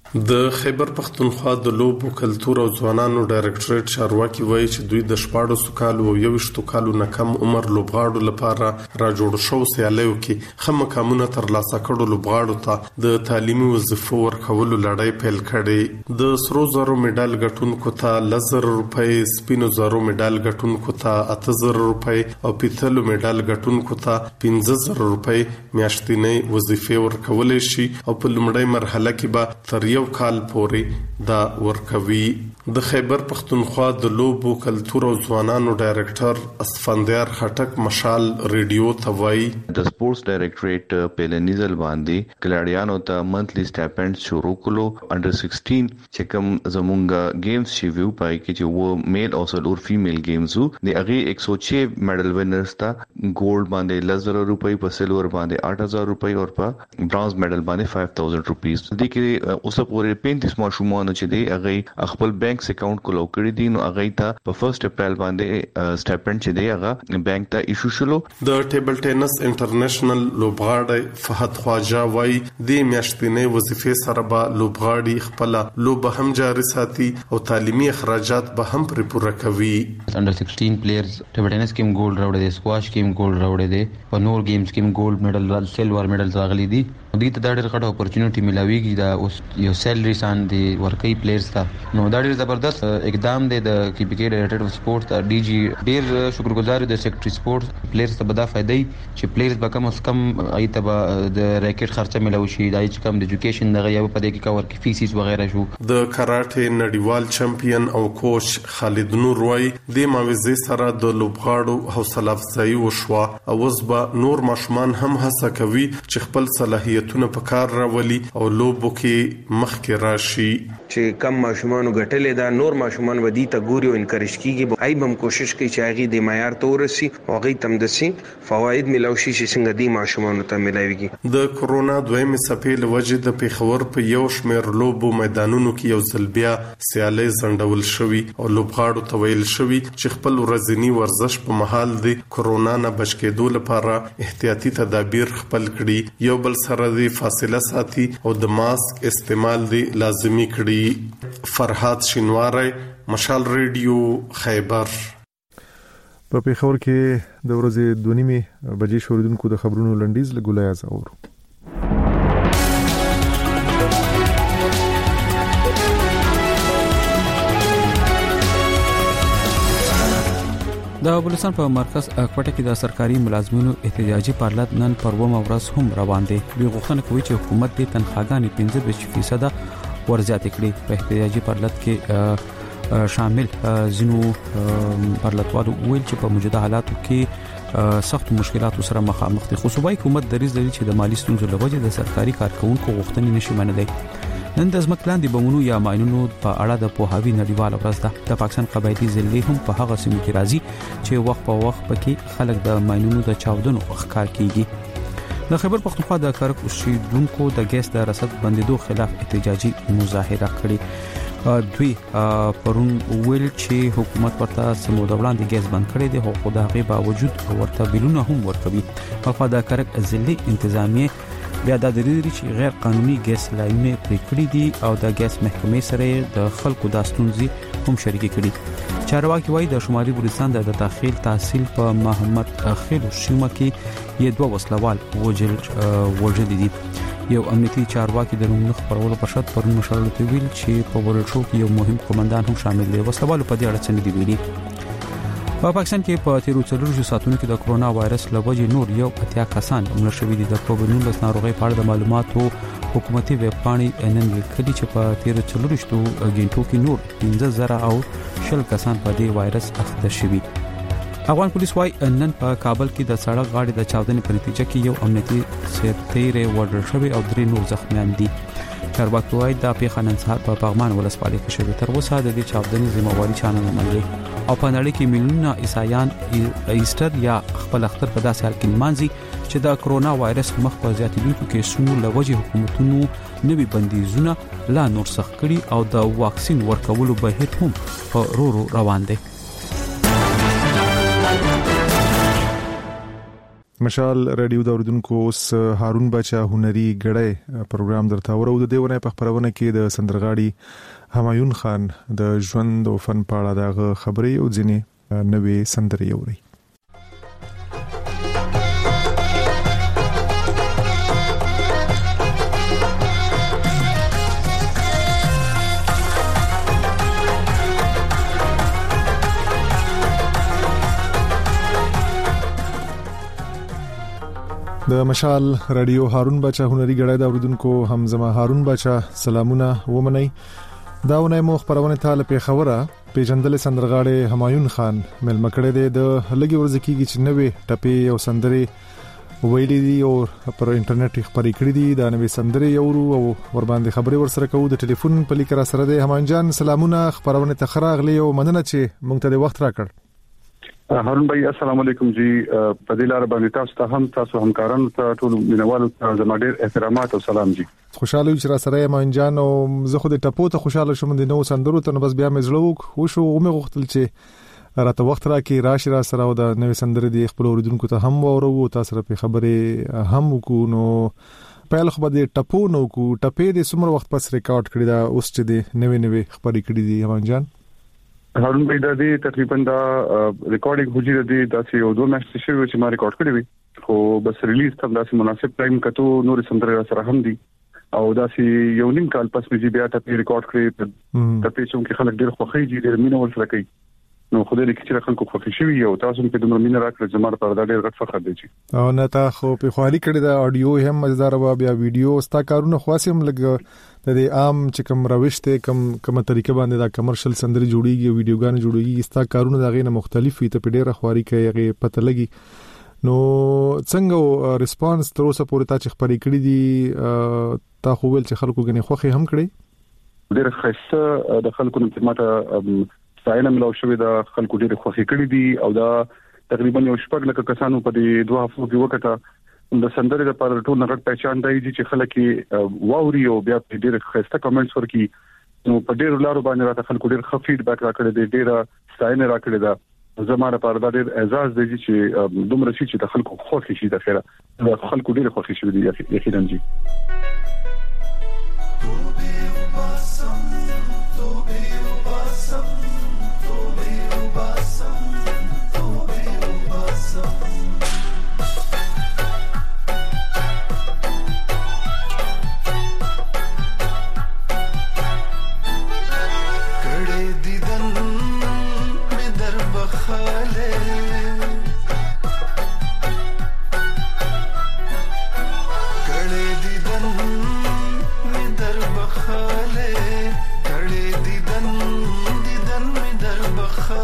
د خیبر پختونخوا د لوبو کلتور او ځوانانو ډایرکټریټ چارواکي وایي چې دوی د 14 کالو او 21 کالو نه کم عمر لوبغاړو لپاره را جوړ شو سیالیو کې خمه کمونه تر لاسه کړو لوبغاړو ته د تعلیمي وظیفو ورکولو لړۍ پیل کړي. د سرو زرو میډال ګټونکو ته 1000 روپۍ، سپینو زرو میډال ګټونکو ته 8000 روپۍ او پیتلو میډال ګټونکو ته 15000 روپۍ میاشتنۍ وظیفې ورکولې شي او په لومړۍ مرحله کې به تر یو کال پورې دا ورکوي. د خیبر پختونخوا د لوبو کلتور او ځوانانو ډایرکټر اسفندیار خټک مشال ریډیو ته وایي د سپورتس ډایرکټریټ پیلنیزل باندې کلاډیانو ته منثلی سټایپند شروع کولو انډر 16 چې کوم زمونږ گیمز شي ویو پای کې چې و میل او سلور فیمیل گیمز وو د هغه 106 میډل وینرز ته ګولډ باندې 1000 روپۍ، په سلور باندې 8000 روپۍ او په برونز میډل باندې 5000 روپیز. د کې اوس پورې 35 ماشومان چې دی هغه خپل بانک اکاونټ کولو کړی دي، نو هغه ته په 1 اپریل باندې سټایپند چې دی هغه بانک ته ایشو شلو. د ټیبل ټینس انټرنیشنل لوبغاړی فهد خواجه وایي د میاشتنۍ وظیفې سره به لوبغاړي خپل لوب هم جاري ساتي او تعلیمي اخراجات به هم پوره کوي. انډر 16 پلیئرز ټیبل ټینس کې ګولډ راوړی دی، سکواش کې ګولډ راوړی دی، په نور گیمز کې ګولډ میډل، سلور میډل راغلي دي. دوی ته دا ډېر غټه اپورچونټی ملاويږي دا اوس یو سیلری سان دی ورکي پلیئرز ته، نو دا ډېر زبردست اقدام دی د کیپیکي ډایریکټر اف سپورت ته. ډي جی ډېر شکرګزار د سیکریټري سپورت پلیئرز ته بدا فائدې چې پلیئرز به کم از کم ایته به د ریکټ خرچه ملاوي شي، دای چې کم د ایجوکیشن دغه یو په دې کې کور کې فیسز وغیرہ شو. د کراټه نړیوال چمپیون او کوچ خالد نور وایي د ماوزې سره د لوبغاړو حوصله افزایی وشوه او اوس به نور ماشومان هم هڅه کوي چې خپل صلاحیتونه په کار راولي او لوبو کې مخکې راشي. چې کم ماشومان غټلې دا نور ماشومان ودی ته ګوري او انکریج کیږي، ای بم کوشش کوي چې هغه د معیار تورسي او هغه تم دسي فواید ملوشي چې څنګه دی ماشومان ته ملایويږي. د کورونا دویمه څپې لوجه د پیښور په یو شمېر لوبو میدانونو کې یو ځل بیا سیالي زندول شوی او لوبغاړو ته ویل شوی چې خپل ورځنی ورزش په محل د کورونا نه بچ کېدو لپاره احتیاطي تدابیر خپل کړي، یو بل سره د فاصله ساتي او د ماسک استعمال دی لازمی کړي. فرحات شینواری مشال ریډیو خیبر. په پیښور کې د ورځې 2:30 بجې شوریدونکو د خبرونو لنډیز لګولای از اورو. د بلوچستان په مرکز کوټه کې د سرکاري ملازمینو احتجاجي پارلط نن پر ومه ورځ هم روان دي. دوی غوښتنه کوي چې حکومت د تنخواګانې 15% ورزیاتې کړي. په احتجاجي پارلط کې شامل زینو پارلطوالو ویل چې په موجوده حالاتو کې سخت مشکلات سره مخامخ دي. خو صوبایي حکومت دریځ لري چې د مالی ستونزو له وجې د سرکاري کارکونکو غوښتنې نشي منلای. نن د ځمکې لاندې بمونو یا ماینونو په اړه د پوهاوي نړیواله ورځ ده. د پاکستان قبایلی ضلع هم په هغه سیمو کې راځي چې وخت په وخت پکې خلک د ماینونو د چاودنو ښکار کیږي. د خیبر پختونخوا د کارک اوسیدونکو د ګیس د رصد بندیدو خلاف احتجاجي مظاهره کړې. دوی پرون ویل چې حکومت ورته سمو د وړاندې ګیس بند کړی دی، خو د هغې باوجود ورته بیلونه هم ورکوي. په د کارک ضلع انتظامیه بیا د دریدري چې غیر قانوني ګیس لاینونه پرې کړی دي او د ګیس محکمې سره د خلکو د ستونزې هم شریک کړي. چارواکي وایي د شمالي بلوچستان د داخل تحصیل په محمد خیل سیمه کې یې 2 وسلوال وژل دي. یو امنیتي چارواکي د نوم خبرولو په شرط پرون مشرلو ته ویل چې په ورلشو کې یو مهم قومندان هم شامل دی. وسلوال په دې اړه څه نه دی ویلي. په پاکستان کې په 13 ساعتونو کې د کرونا وایرس له وجې نور 80 کسان مړه شوي دي. د کووډ-19 ناروغۍ په اړه د معلوماتو حکومتي ویب پاڼې نن لیکلي چې په 13 غنټو کې نور 15000 او 10 کسان په دې وایرس اخته شوي. افغان پولیس وايي نن په کابل کې د سړک غاړې د چاودنې په نتیجه کې یو امنیتي سرتیری وژل شوی او 3 نور زخمیان دي. چارواکي وايي دا پیښه نن سهار په پغمان ولسوالۍ کې شوې. تر اوسه د دې چاودنې ذمہواري چا نه منلې او په نړۍ کې میلیونونه عیسایان ایسټر یا خپل اختر په داسې حال کې لمانځي چې د کرونا وایرس مخ په زیاتېدونکو کیسونو له وجې حکومتونو نوي بندیزونه لا نور سخت کړي او د واکسین ورکولو بهیر هم په ورو روان دی. مشال رادیو د اوردونکو اوس هارون بچا هنري غړې پروګرام درته ورو د دیونه په خبرونه کې د سندرغاړي همایون خان د ژوند او فن په اړه د خبرې او ځینې نوې سندرې اوري. د مشال رادیو هارون بچا هنري غړې د اوردونکو همزما هارون بچا سلامونه ومني. داونه مو خبرونه تعالی په خبره پیجندل سندرغاړي همایون خان ملمکړه د لګي ورزکیږي چې نوې ټپې او سندرې ویلې دي او پر انټرنیټ خبرې کړې دي. دا نوې سندرې یورو او ور باندې خبرې ورسره کوو. د ټلیفون په لیک را سره د همایون جان سلامونه خبرونه تخراغلی او مننه چې مونږ ته د وخت راکړ. هارون بھائی السلام علیکم جی. په دې لار باندې تاسو همکارانو ته ټول مینوالو ته زما ډېر احترامات او سلام جی. خوشاله چې را سره همایون جان او زه خو د ټپو ته خوشاله شوم د نو سندرو ته بس بیا مې زړه وشو مې غوښتل چې راته وخت راکې راشي را سره او د نوې سندرې د خپل اوریدونکو ته هم ورو تاسو په خبرې هم وکړو. نو په لخوا د ټپو نو کو ټپې د څومره وخت پس ریکارډ کړی دا اوس چې د نوې خبرې کړې دي همایون جان؟ هارون بھائی دا دې تقریبا دا ریکارډینګ هوجي دې داسې یو 2 میاشتې شوی چې ما ریکارډ کړی وي خو بس ریلیز تم داسې مناسب ټایم کته نور سندره سره هم دي او داسې یو نیم کال پس مې بیا ته ریکارډ کړی ته چې کې خلک ډېر خوښي دي ډېر مینه ورسره کوي. نو خدای دې چې خلکو خوښي شي او تاسو په دومره مینه راکړئ زموږ پر دا ډېر غټ فخر دی. او نه تا خو په خواري کړی دا اډیو هم مزدار و بیا ویډیو ستا کارونه خاصم لګ د عام چې کوم روشته کومه طریقه باندې دا کمرشل سندري جوړیږي ویډیوګان جوړیږي ستا کارونه دا غینه مختلف وي ته په ډېر خواري کوي هغه پته لګي. نو څنګه ریسپانس تر اوسه پورې تا چې خبرې کړې دي تا خو ول چې خلکو غني خوخي هم کړی ډېر خسته د خلکو نه ماته ستاینه ملو شوې د خلکو ډېر خوخي کړې دي او دا تقریبا یو شپږ لکه کسانو په دې 2 هفتو کې وکړه د سندرې لپاره ټول نغټ پہچان دی چې خلک واوري او بیا ډېر خسته کمنټس ورکړي. نو په ډېر لارو باندې راته خلکو ډېر ښه فیډبیک راکړی دی ډېر ستاینه راکړی دا زموږ لپاره دا ډېر اعزاز دی چې دومره شي چې د خلکو خوښي شي د خیره د خلکو ډېر خوښي شي دی یقینا جی. کړه دیدن می در بخاله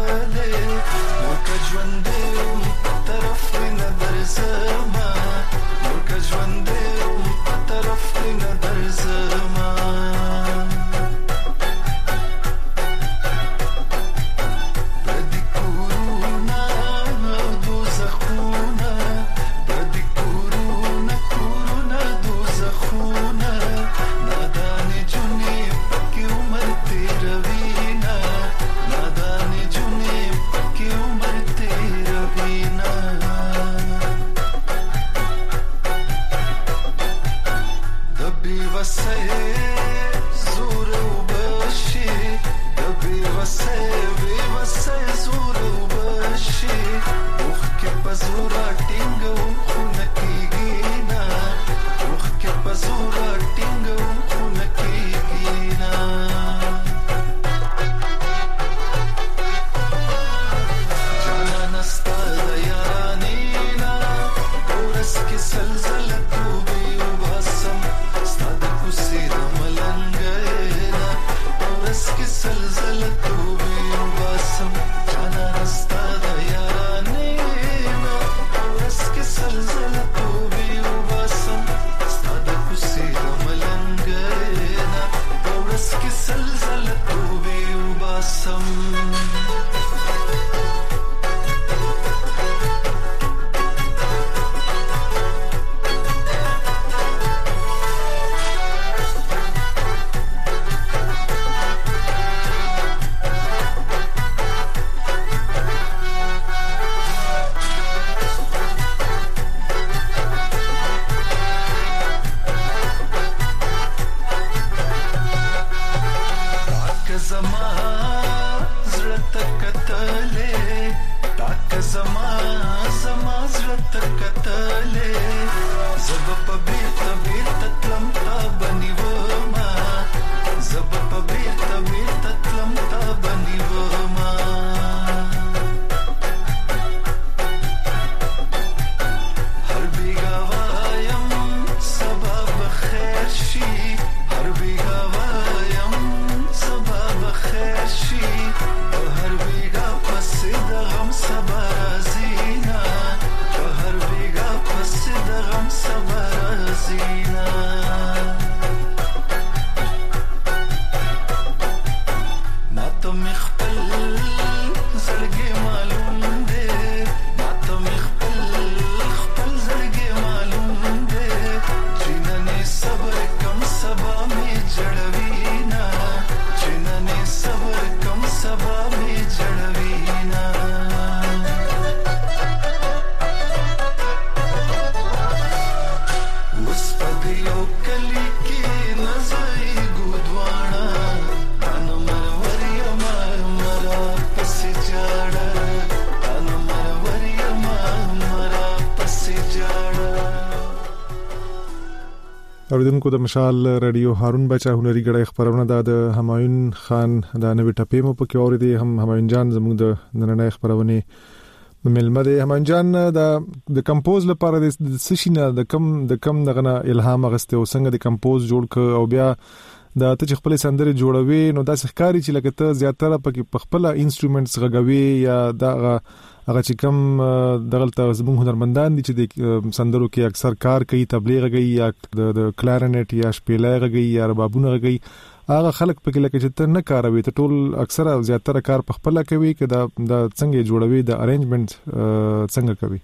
اوریدونکو د مشال رادیو هارون بچا هنري غړي خبرونه د همایون خان د نوې ټپې مو پکې اوریدي هم همایون جان زموږ د نننۍ خبرونه ملمه د همایون جان د کمپوز لپاره د سشینه د کم دغه الهام غسته او څنګه د کمپوز جوړ ک او بیا د ته خپل سندره جوړوي نو دا ښکاری چې لکه ته زیاتره پکې خپل انسټرومنټس غږوي یا دغه چې کوم دغلت زموږ هنرمندان دي چې د سندرو کې اکثر کار کوي تبلیغ کوي یا د کلارنټ یا شپېلې کوي یا ربابونه کوي هغه خلک پکې لکه چې ته نه کاروي ته ټول اکثر زیاتره کار په خپل کوي چې د څنګه جوړوي د ارینجمنت څنګه کوي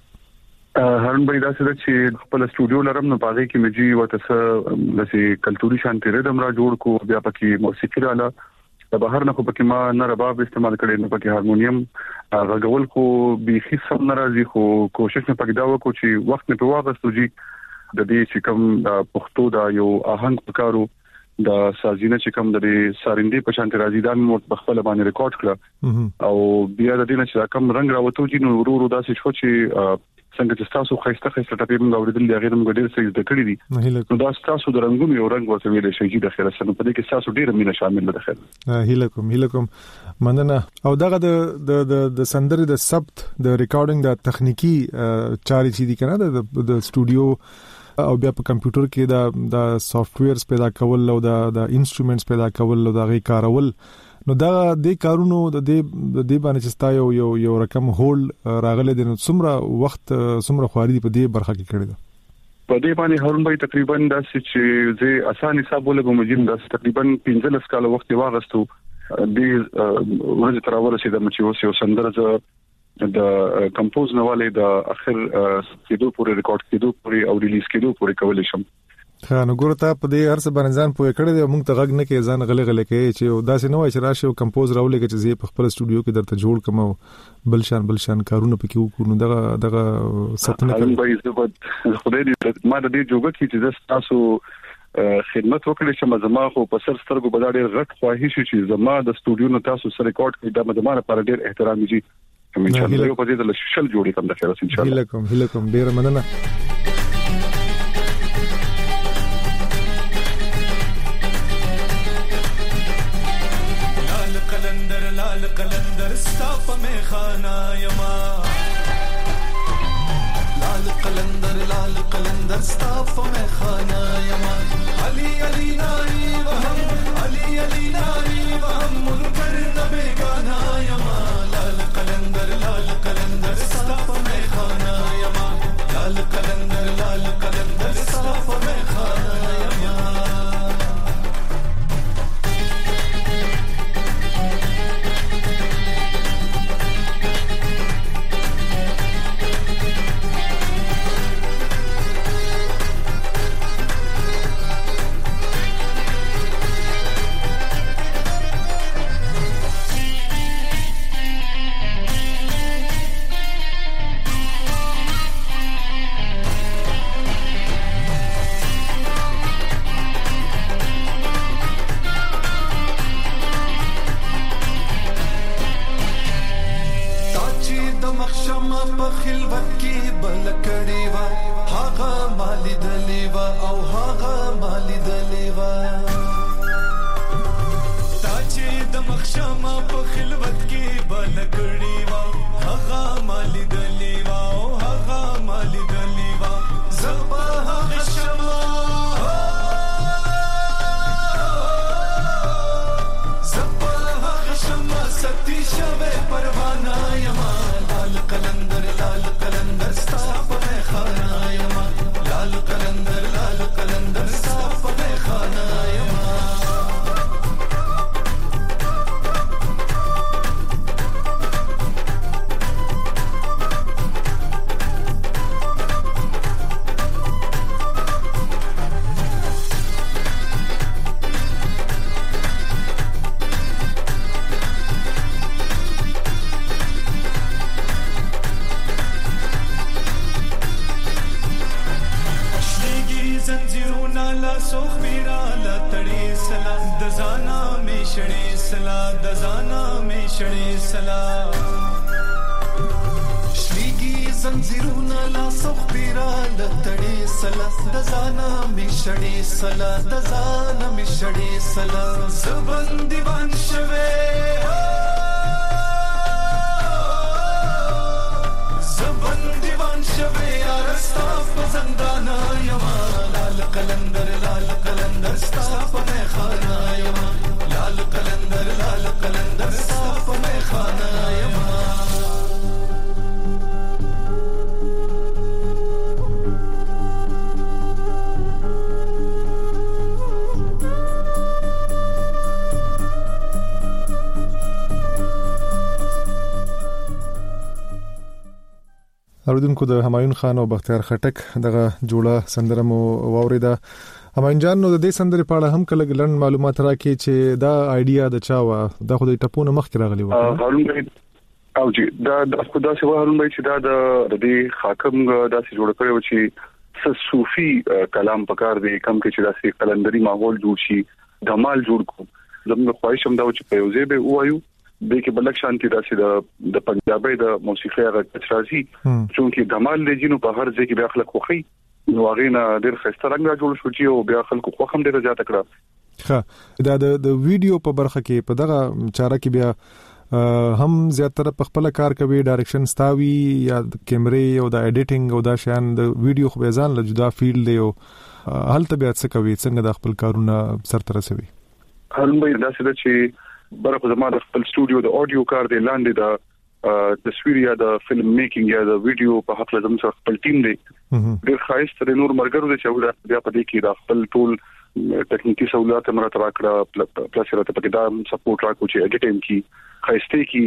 هارون بھائی دا څه چې خپل سټوډیو لرم نو پاره کې مجي وته لسی کلتوري شانتي ردم را جوړ کو بیا پکې موسیقي رااله د بهر نه خو پکې ما نه رباب استعمال کړي نه پکې هارمونیم غږول خو بيخي سم ناراضي خو کوشش نه پکې دا وکړو چې وخت نه په واغستو جی د دې چې کوم پښتو دا یو آهنګ پکارو د سازینه چې کوم د سارندې په شانتي راځي دا مو په خپل باندې ریکارډ کړ او بیا د دې نه چې کوم رنگ راوته جی نو ورو داسې شو چې څنګه چې تاسو خسته ټاپې موږ اوریدل دی غیر موږ ډیر څه د کړی دي نو دا تاسو د رنگونو یو رنگ ورته ویل شي چې د خیره سره په دې کې تاسو ډیر مینه شامل ده خیر هیله کوم مننه او دغه د سندرې د ثبت د ریکارډینګ د تخنیکی چاري چې دي کنه د سټوډیو او بیا په کمپیوټر کې د سافټویرز پیدا کول او د انسټرومنټس پیدا کول او د غي کارول نو دا د کارونو د باندې چې ستا یو رقم هولډ راغله د څومره وخت څومره خواري په دې برخه کې کړی ده په دې باندې هارون بھائی تقریبا دا چې زه اسان حساب ولګم مجیم دا تقریبا 15 کال وخت واغستو د ورځ تر اوله چې د مچوس یو سندره د کمپوز نواله د اخر کېدو پورې ریکارډ کېدو پورې او ریلیز کېدو پورې کولای شم. نو ګوره ته په دې هر څه باندې ځان پوهه کړی دی موږ ته غږ نه کې ځان غلې کوي چې دا څه نه وای چې راشه او کمپوز راولې چې زه په خپل سټوډیو کې درته جوړ کوم او بل شان کارونه پکې وکړو نو دغه ستنه کوي. خدای دې ما د دې جوګه کې چې تاسو خدمت وکړي چې زما خو په سر سترګو بل ډېر غټ خواهش چې زما د سټوډیو نو تاسو سره ریکارډ کړئ دا زما لپاره ډېر احترام دي چې ان شاء الله په دې د شل جوړې کوم د خیر ان شاء الله. هله کوم ډېر مننه. قلندر ستاپ میں خانہ یما لال قلندر ستاپ میں خانہ یما علی علی ناری وہم منکر نبی گانا یما لال قلندر ستاپ میں خانہ یما لال قلندر ستاپ میں خانہ یما. اوریدونکو د همایون خان او بختیار خټک دغه جوړه سندره مو واوریده. همایون جان نو د دې سندرې په اړه هم کله لړن معلومات راکړي چې دا آیډیا د چا و د خو د ټپونه مخ کې راغلی و. هارون بھائی او جی دا خدا سي هارون بھائی چې دا د دې حاکم دا سي جوړ کړو چې صوفي کلام پکار دی کم کې چې دا سي کلندري ماحول جوړ شي دمال جوړ کو زموږ خواهش هم دا چې په یوځای به وایو د کې بلک شانتي داسې د پنجابي د موسیقي هغه ترازی چې دمال لجینو په هر ځای کې بیا خلک خوخي نو هغه نه ډېر خسته رنګ را جوړ شو چې او بیا خلکو خو هم ډېر زیات کړه. ښه د ویډیو په برخه کې په دغه چاره کې بیا هم زیاتره په خپل کار کوي ډایرکشن ستاوي یا کیمرې او د ایډیټینګ او دا شان د ویډیو خو به ځان له جدا فیلډ دی او هلته بیا څه کوي څنګه د خپل کارونه سر ته رسوي. هرم به دا چې برخه زما د خپل سټوډیو د اډیو کار دی لاندې د تصویر یا د فلم میکینګ یا د ویډیو په حق لازم سره خپل ټیم دی ډیر خاص تر نور مرګرو د چوره بیا په دې کې د خپل ټول ټکنیکی سہولت مرته راکړه پلس راته پکې دا سپورټ راکو چې اډیټینګ کی خاصته کی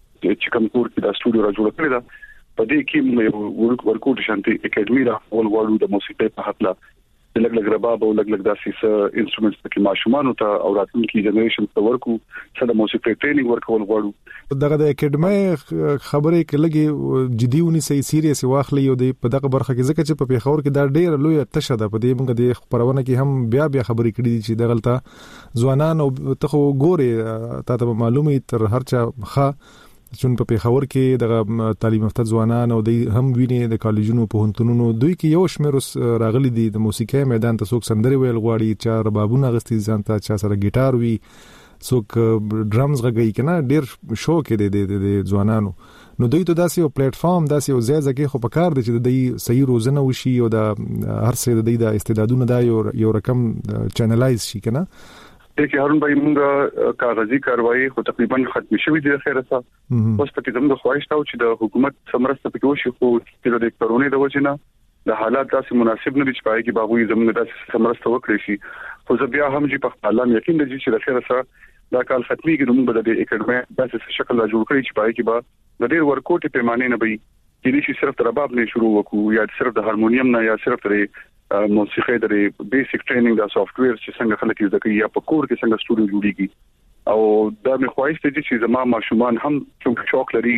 چې کوم کور کې دا سټوډیو را جوړ کړی دا په دې کې موږ ورکوټ شانتي اکیډمي را ول وړو د موسیقي په حق لا لګ رباب او لګ داسې انسټرومنټس پکې ماشومان ته او راتلونکي جنریشن ته ورکو سره موسیقي ټریننګ ورکول غواړو دغه د اکیډمي خبرې کې لګي جديونی سي سیریس واخلي او د په دغه برخه کې ځکه چې په پیښور کې دا ډېر لوی تشه ده په دې موږ د خبرونه کې هم بیا خبرې کړې دي چې دغلطه ځوانان او ته ګوري ته معلومه تر هرچا ښه چون په پیښور کې د تعلیم یافته ځوانان او د هم ویني د کالجونو په هنتونونو دوی کې یو شمېر راغلي دي د موسیقي میدان ته څوک سندري ویل غواړي چا ربابونه غستې ځانته چا سره ګیټار وی څوک ډرمز غږی کنه ډیر شوق دی د ځوانانو نو دوی ته داسې یو پلیټ فارم داسې یو ځای ځکه خو په کار دي چې د دې صحیح روزنه وشي او د هر څه د دې د استعدادونو دا یو رقم چینلایز شي کنه چې هارون بھائی موږ کاغذي کاروایی خو تقریبا ختم شوې دي خیره سره اوس پکې زموږ خواهش تاو چې د حکومت سمرسته پکې وشي خو چې د کورونې د وجنه د حالات داسې مناسب نه دي چې پای کې باغوي زموږ داسې سمرسته وکړي شي خو زه بیا هم چې په خپل یقین لرم چې د خیره سره دا کال ختمي کې موږ به د اکیډمي داسې شکل لا جوړ کړی چې پای کې به د ډېر ورکوټ پیمانه نه وي چې صرف رباب نه شروع وکړو یا صرف د هارمونیم نه یا صرف موسیقي د بیسیک ټریننګ د سافټ ویر چې څنګه خلک زده کوي یا په کور کې څنګه سټوډیو جوړیږي او دا مې خواهش ته چې زما ماشومان هم چې شوق لري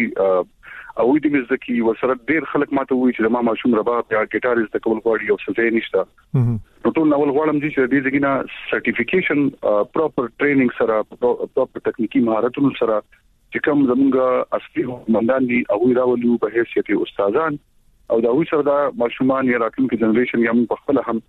او دې مزدکی ورسره ډیر خلک ماته وایي چې زما ماشوم رباب یا ګیټار زده کول غواړي او څه نشته نو ټول نو غواړم چې دې ځګینا سرټیفیکیشن پراپر ټریننګ سره پراپر تکنیکی مهارتونو سره چې کوم زمونږ اصلي مندان دي او راولو په حیثیت استادان او دا وې سره دا ماشومان یا راتلونکي جنریشن یا موږ په خپل هم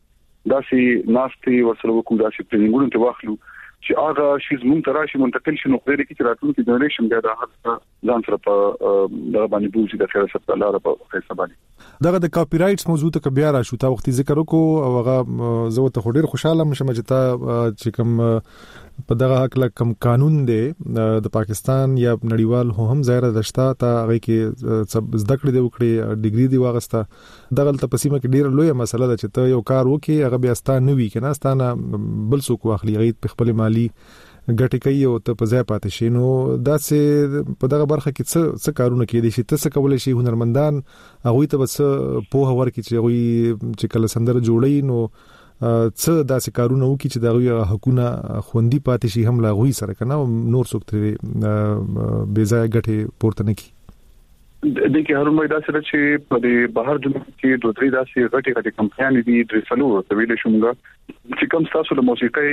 داسې ناستي ورسره وکړو داسې ټریننګونه ته واخلو چې هغه شی زموږ تراشي منتقل شي نو غوړي کې راتلونکي جنریشن بیا دا ځان سره په د باندې بوزي د خیر سره لاره په حسابانه دغه د کاپی رائټس موضوع ته بیا را شو تا وخت ذکر وکړو او هغه زه ته ډیر خوشاله مشم چې تا چې کوم په دغه حق لکم قانون دی د پاکستان یا نړیوال هم ظاهر دشتا ته هغه کې زده کړې دی وکړي ډیګري دی واغسته دغه ته پسیمه کې ډیر لوی مسله ده چې ته یو کار وکي هغه بیا ستانه نه وی کنه ستانه بل څوک واخلي غي په خپل مالی ګټه کوي او ته په ځای پاتې شي نو داسې په دغه برخه کې څه کارونه کېدي شي ته څه کولای شي هنرمندان هغه ته بس په هور کې چې کله سندره جوړي نو څه داسې کارونه وکړي چې دغه حکومت خوندي پاتې شي هم لا غوي سره کنه نور څوک ته بے ځای ګټه پورته نه کی د کې هارون مې دا سره چې په بهر دنیا کې دوه درې داسې غټي کمپنیانې دي درې څلور ته ویل شومګه چې کوم تاسو د موسیقي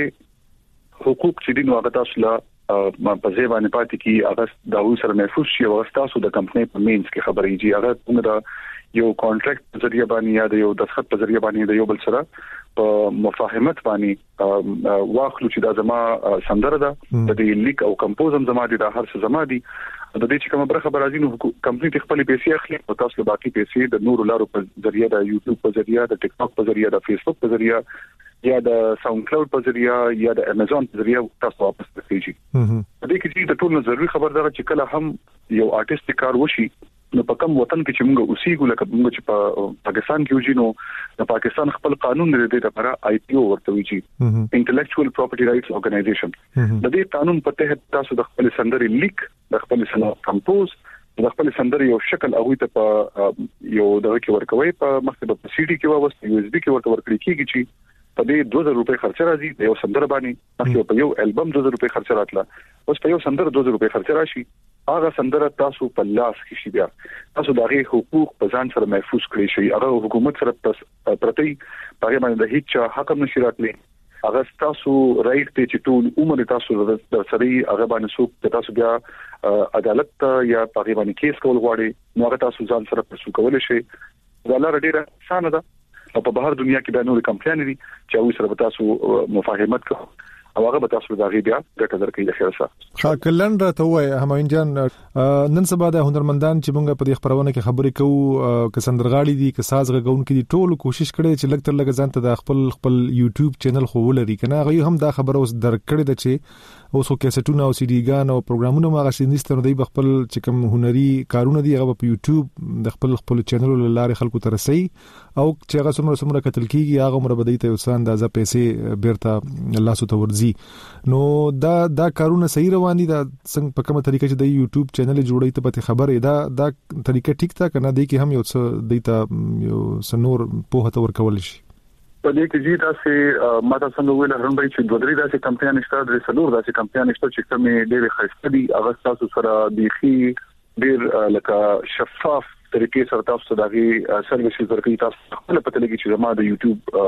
حقوق چې دین واغ تاسو لا په ځای باندې پاتې کی هغه دا و سره محفوظ شي او تاسو د کمپنۍ په مینس کې خبرې دي هغه څنګه یو کانټریکټ په ذریعہ باندې یا د یو دسخط په ذریعہ باندې د یو بل سره په مفاهمت باندې واخلو چې دا زما سندره ده د دې لیک او کمپوزم زما دي دا هر څه زما دي د دې چې کوم برخه برازي نو کمپنۍ خپل پیسې اخلي او تاسو باقي پیسې د نور لارو په ذریعہ د یوټیوب په ذریعہ د ټیک ټاک په ذریعہ د فیسبوک په ذریعہ یا د ساوند کلاود په ذریعہ یا د امازون په ذریعہ تاسو واپس کړئ د دې کې د ټول ضروري خبردار چې کله هم یو آرټیست کار وشي نو په کوم وطن کې چې موږ اوسېږو لکه موږ چې په پاکستان کې وځو نو د پاکستان خپل قانون دی د لپاره آی پی او ورته ویږي انټلیکچوال پراپرټي رائټس اورګنایزیشن د دې قانون په تحت تاسو د خپل سندرې لیک د خپل سندرې کمپوز د خپل سندرې یو شکل هغه ته په یو دغه کې ورکوي په مخکې په سی ډي کې واوس یو اس بي کې ورته ورکړي کیږي چې په دې 2000 روپے خرچ راځي د یو سندره باندې مخکې په یو البم 2000 روپے خرچ راتله اوس په یو سندره 2000 روپے خرچ راشي هغه سندره تاسو په لاس کې شي بیا تاسو دغه حقوق په ځان سره محفوظ کړئ شي هغه حکومت سره پرتی هغه باندې د هیڅ حق نشي راتلی هغه تاسو رائټ ته چې ټول عمر تاسو د سړي هغه باندې څوک تاسو بیا عدالت یا په باندې کیس کول غواړي نو هغه تاسو ځان سره پرسو کول شي دا لاره ډیره ساده ده او په بهر دنیا کې د نور کمپنۍ دي چې هغه سره تاسو مفاهمت کوي او هغه به تاسو د بیا ګټه درکړي د خیر سره خاکلند راته وای هماین جان نن سبا د هنرمندان چې موږ په دې خبرونه کې خبرې کوو که سندرغاړي دي که ساز غږونکي دي ټول کوشش کړي چې لکه تر لګ ځان ته د خپل یوټیوب چینل خو ولري کنه هغه هم دا خبره اوس درکړي ده چې اوس خو کیسټونه او سی ډي ګان او پروګرامونه ما غشي نيستنه دی خپل چې کوم هنري کارونه دی هغه په یوټیوب د خپل چینل لاره خلکو ته رسي او چې هغه څومره کتل کیږي هغه مر بدی ته وسان اندازه پیسې بیرته الله سو تورزي نو دا کارونه صحیح روان دي دا څنګه په کومه طریقه چې د یوټیوب چینل جوړی ته پته خبره دا طریقه ټیک تا کنه دی کې هم یو څه دیتا یو سنور په هته ورکول شي په دې کې چې تاسو ماته څنګه ویل هرن به چې دوه درې داسې کمپنیان نشته د سلور داسې کمپنیان نشته چې کومې ډېرې خسته دي هغه تاسو سره بيخي ډېر لکه شفاف طریقې سره تاسو دغه سرویسز ورکړي تاسو خپل پته لګي چې ما د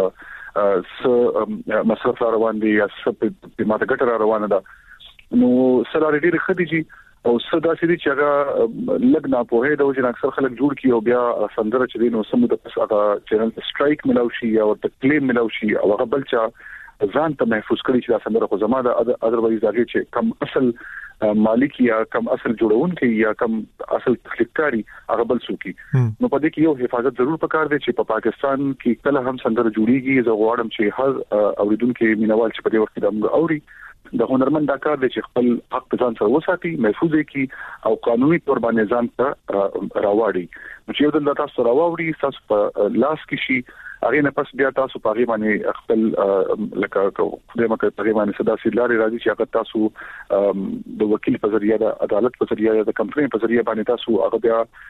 یوټیوب مصرف روان دي یا څه په ماته ګټه روانه ده نو سره ډېر خديجي او صدا سړي چې هغه لګنا په هدا او چې اکثر خلک جوړ کی او بیا سندره چې دین او سمو د پس هغه چینل سټرایک ملوشي یا ورته کلیم ملوشي او هغه بلچا ځان ته محفوظ کړي چې دا سندره خو زما د اذروایز دغه چې کم اصل مالک یا کم اصل جوړون یا کم اصل تخلیقکاری هغه بل څوکي نو په دې کې یو حفاظت ضرور پکار دی چې په پاکستان کې کله هم سندره جوړیږي زه غواړم چې هر اوریدونکو مینوال چې په دې وخت کې د اوري د هنرمند دا کار دی چې خپل حق ځان سره وساتي محفوظ کړي او قانوني تور باندې ځان ته راوړي چې یو د تاسو راوړي تاسو په لاس کې شي هغه نه پس بیا تاسو په هغه باندې خپل لکه خدای مکه په هغه باندې صدا سي لاري راځي چې هغه تاسو د وکیل په ذریعہ د عدالت په ذریعہ د کمپنۍ په ذریعہ باندې تاسو هغه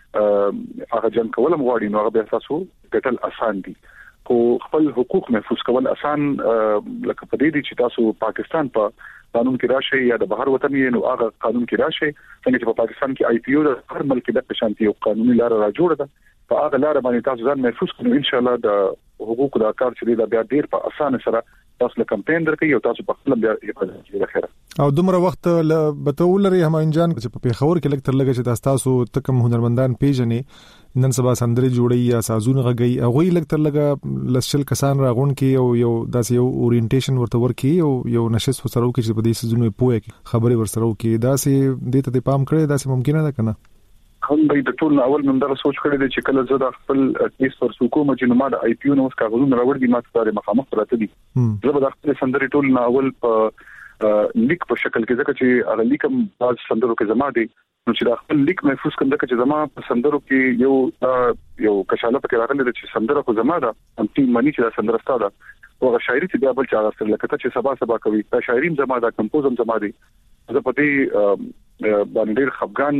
بیا هغه جن کولم غواړي نو هغه بیا تاسو ګټل آسان دي خو خپل حقوق محفوظ کول آسان لکه په دې چې تاسو پاکستان په قانون کې راشي یا د بهر وطن یې نو هغه قانون کې راشي څنګه چې په پاکستان کې آی پی او د هر ملک د پېښانتي او قانوني لار را جوړه ده په هغه لار باندې تاسو ځان محفوظ کړئ ان شاء الله د حقوقو د کار چې دا بیا ډیر په اسانه سره تاسو له کمپاین درکې او تاسو په خپل بیا حفاظت کوي خیره او دومره وخت بتولري هم انجان چې په پیښور کې لکتر لګه چې تاسو تکم هنرمندان پیژنې نن سبا سندري جوړي یا سازونه غږی هغه لکتر لګه لسل کسان راغون کې او یو داسې یو اورینټیشن ورته ورکی او یو نشست وسرو کې چې په دې سيزونو پوهه خبري ورسرو کې داسې دې ته پام کړی داسې ممکنه ده کنه هم به د ټول اول من در سوچ کړی چې کله زه د خپل کیس پر حکومت چې نو د آی پی او نو کاغذونه راوړ دي ماته لري مخامخ راته دي زه به د خپل سندري ټول اول په لیک په شکل کې ځکه چې هغه لیکم باز سندرو کې زما دي نو چې د خپل لیک محفوظ کړم چې زما په سندرو کې یو کشاله پکې راغلی چې سندره خو زما ده هم تی مانی چې دا سندره ستاده او شاعري چې بیا بل چا سره لکه چې سبا کوي دا شاعري زما ده کمپوزم زما دي زه په دې باندې ډېر خفګان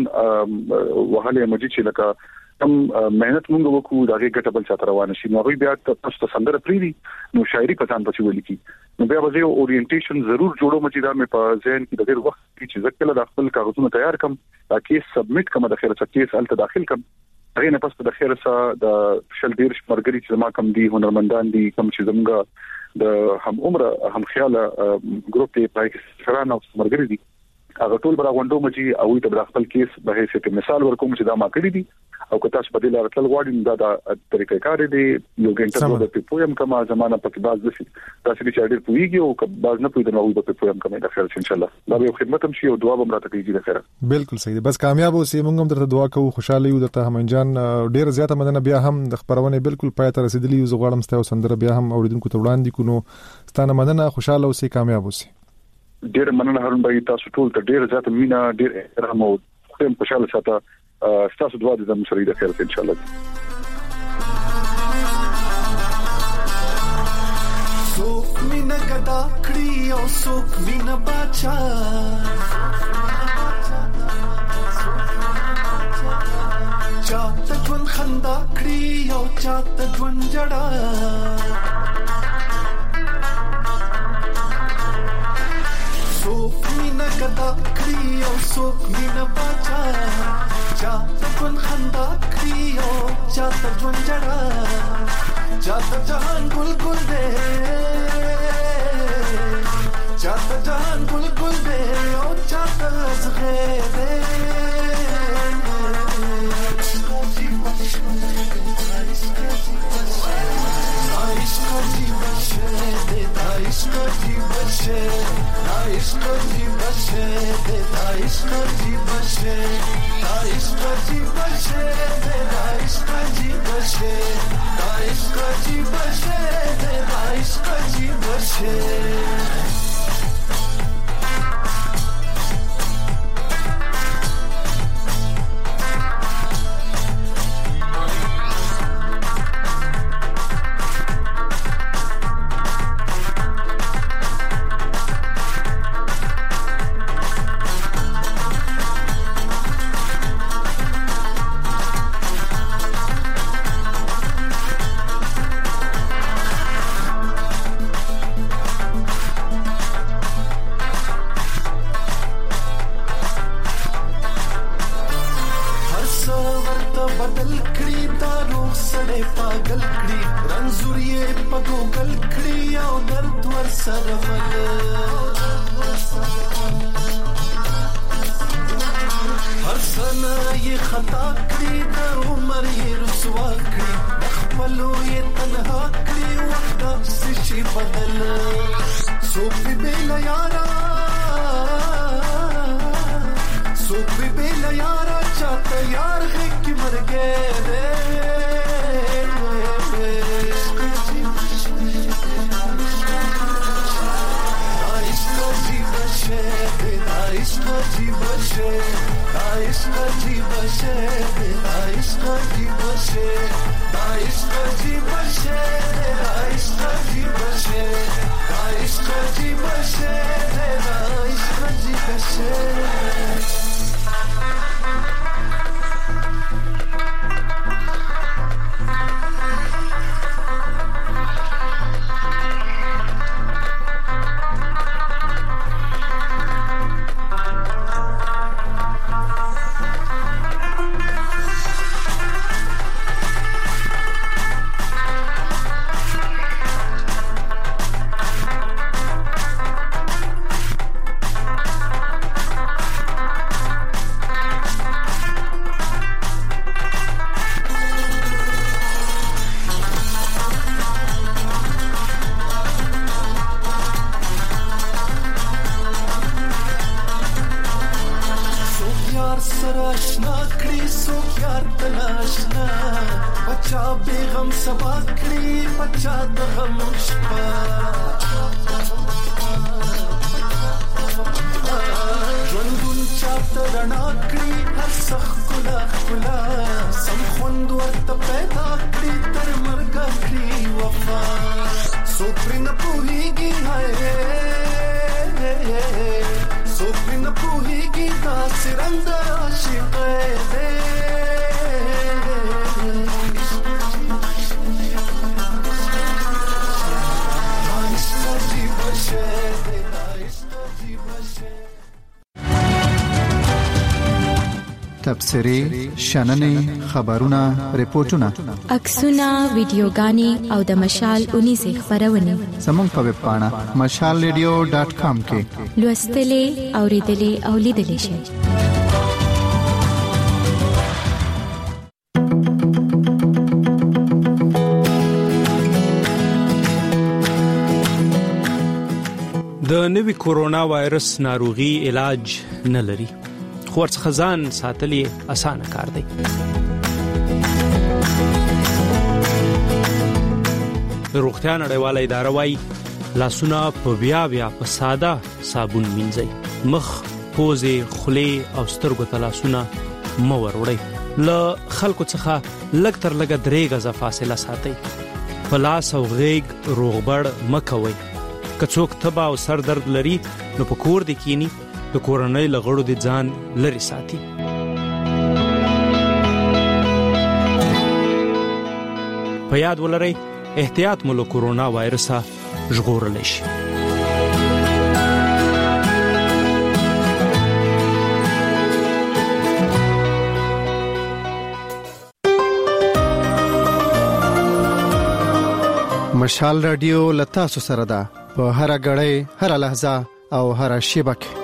وهله مجي چې لکه کم مهنت مونږ وکړو دا ګټه بل چاته روان شي نو بیا تاسو سندره پریدي نو شاعري په ځان پچې ولیکي نو بیا به یو اورینټیشن ضرور جوړو مچې دا مې په ذهن کې د ډېر وخت کې چې ځکه د خپل کاغذونه تیار کم دا کیس سبمټ کوم د خیره کیس الته داخل کم هغه نه پس په خیره سره د شل ډیر مرګري چې ما کم دي هنرمندان دي کم چې زموږ د هم عمره هم خیاله ګروپ ته پای کې سره نو مرګري دي هغه ټول برغوندو مچي او ته خپل کیس به هیڅ مثال ورکوم چې دا ما کړی دي او که تاسو په دې لار تل غواړئ دا د طریقې کار دی یو ګنټه د پویم کما زمانہ په باز دي تاسو چې ډېر پویږي او که باز نه پوي د نو په پویم کما د خیر ان شاء الله دا یو خدمت هم شي او دعا به مرته کوي د خیر بالکل صحیح بس کامیاب اوسې موږ هم درته دعا کوو خوشاله یو درته هم جان ډېر زیاته مدنه بیا هم د خبرونه بالکل پای ته رسیدلی یو غواړم ستاسو سندره بیا هم اوریدونکو ته وړاندې کونو ستانه مدنه خوشاله اوسې کامیاب اوسې ډېر مننه هارون بھائی تاسو ټول ته ډېر زیاته مینا ډېر احترام او خپل خوشاله ساته تاسو دعا دې زموږ سره د خیر ان شاء الله سوک مینا کدا کړی او سوک مینا بچا چاته ژوند خندا کړی او چاته ژوند جړا سوک مینا کدا کړی او سوک مینا بچا چاته ژوند خندا کړی او چاته ژوند جړا چاته جهان ګل ګل دے چاته جهان ګل ګل دے او چاته زغه دے د بدل کړي دا روح سړې پاگل کړي رنزوري په ګوګل کړي او درد ور سره ول هر سنه یې خطا کړي د عمر یې رسوا کړي خپلو یې تنها کړي وخت شي بدل سوپی بیل یارا سوپی بیل یارا چاہتا یار ہے کی مر گئے دے دائش کا جی بشے دائش کا جی بشے دائش کا جی بشے دائش کا جی بشے دائش کا جی بشے دائش کا جی بشے دائش کا جی بشے دائش کا جی بشے تبصرې شننې خبرونه ریپورتونه عکسونه ویډیوګانې او د مشال 19 خبرونه زموږ په ویب پاڼه mashalradio.com کې لوستلې اوریدلې او لیدلې شئ. د نوي کورونا وایرس ناروغي علاج نه لري، خو ورڅخه ځان ساتل یې اسانه کار دی. د روغتیا نړیواله اداره وايي لاسونه په بیا په ساده صابون مینځئ، مخ، پوزې، خولې او سترګو ته لاسونه مه وروړئ. له خلکو څخه لږ تر لږه 3 غزه فاصله ساتئ. په لاس او غېږ روغبړ مه کوئ. که څوک تبه او سر درد لري نو په کور دې کینی، د کورنۍ له غړو دې ځان لرې ساتي. په یاد ولرئ احتیاط مو له کورونا وایرسه ژغورلی شي. مشال رادیو لتا سره ده په هر غړې، هر لحظه او هر شیبه کې.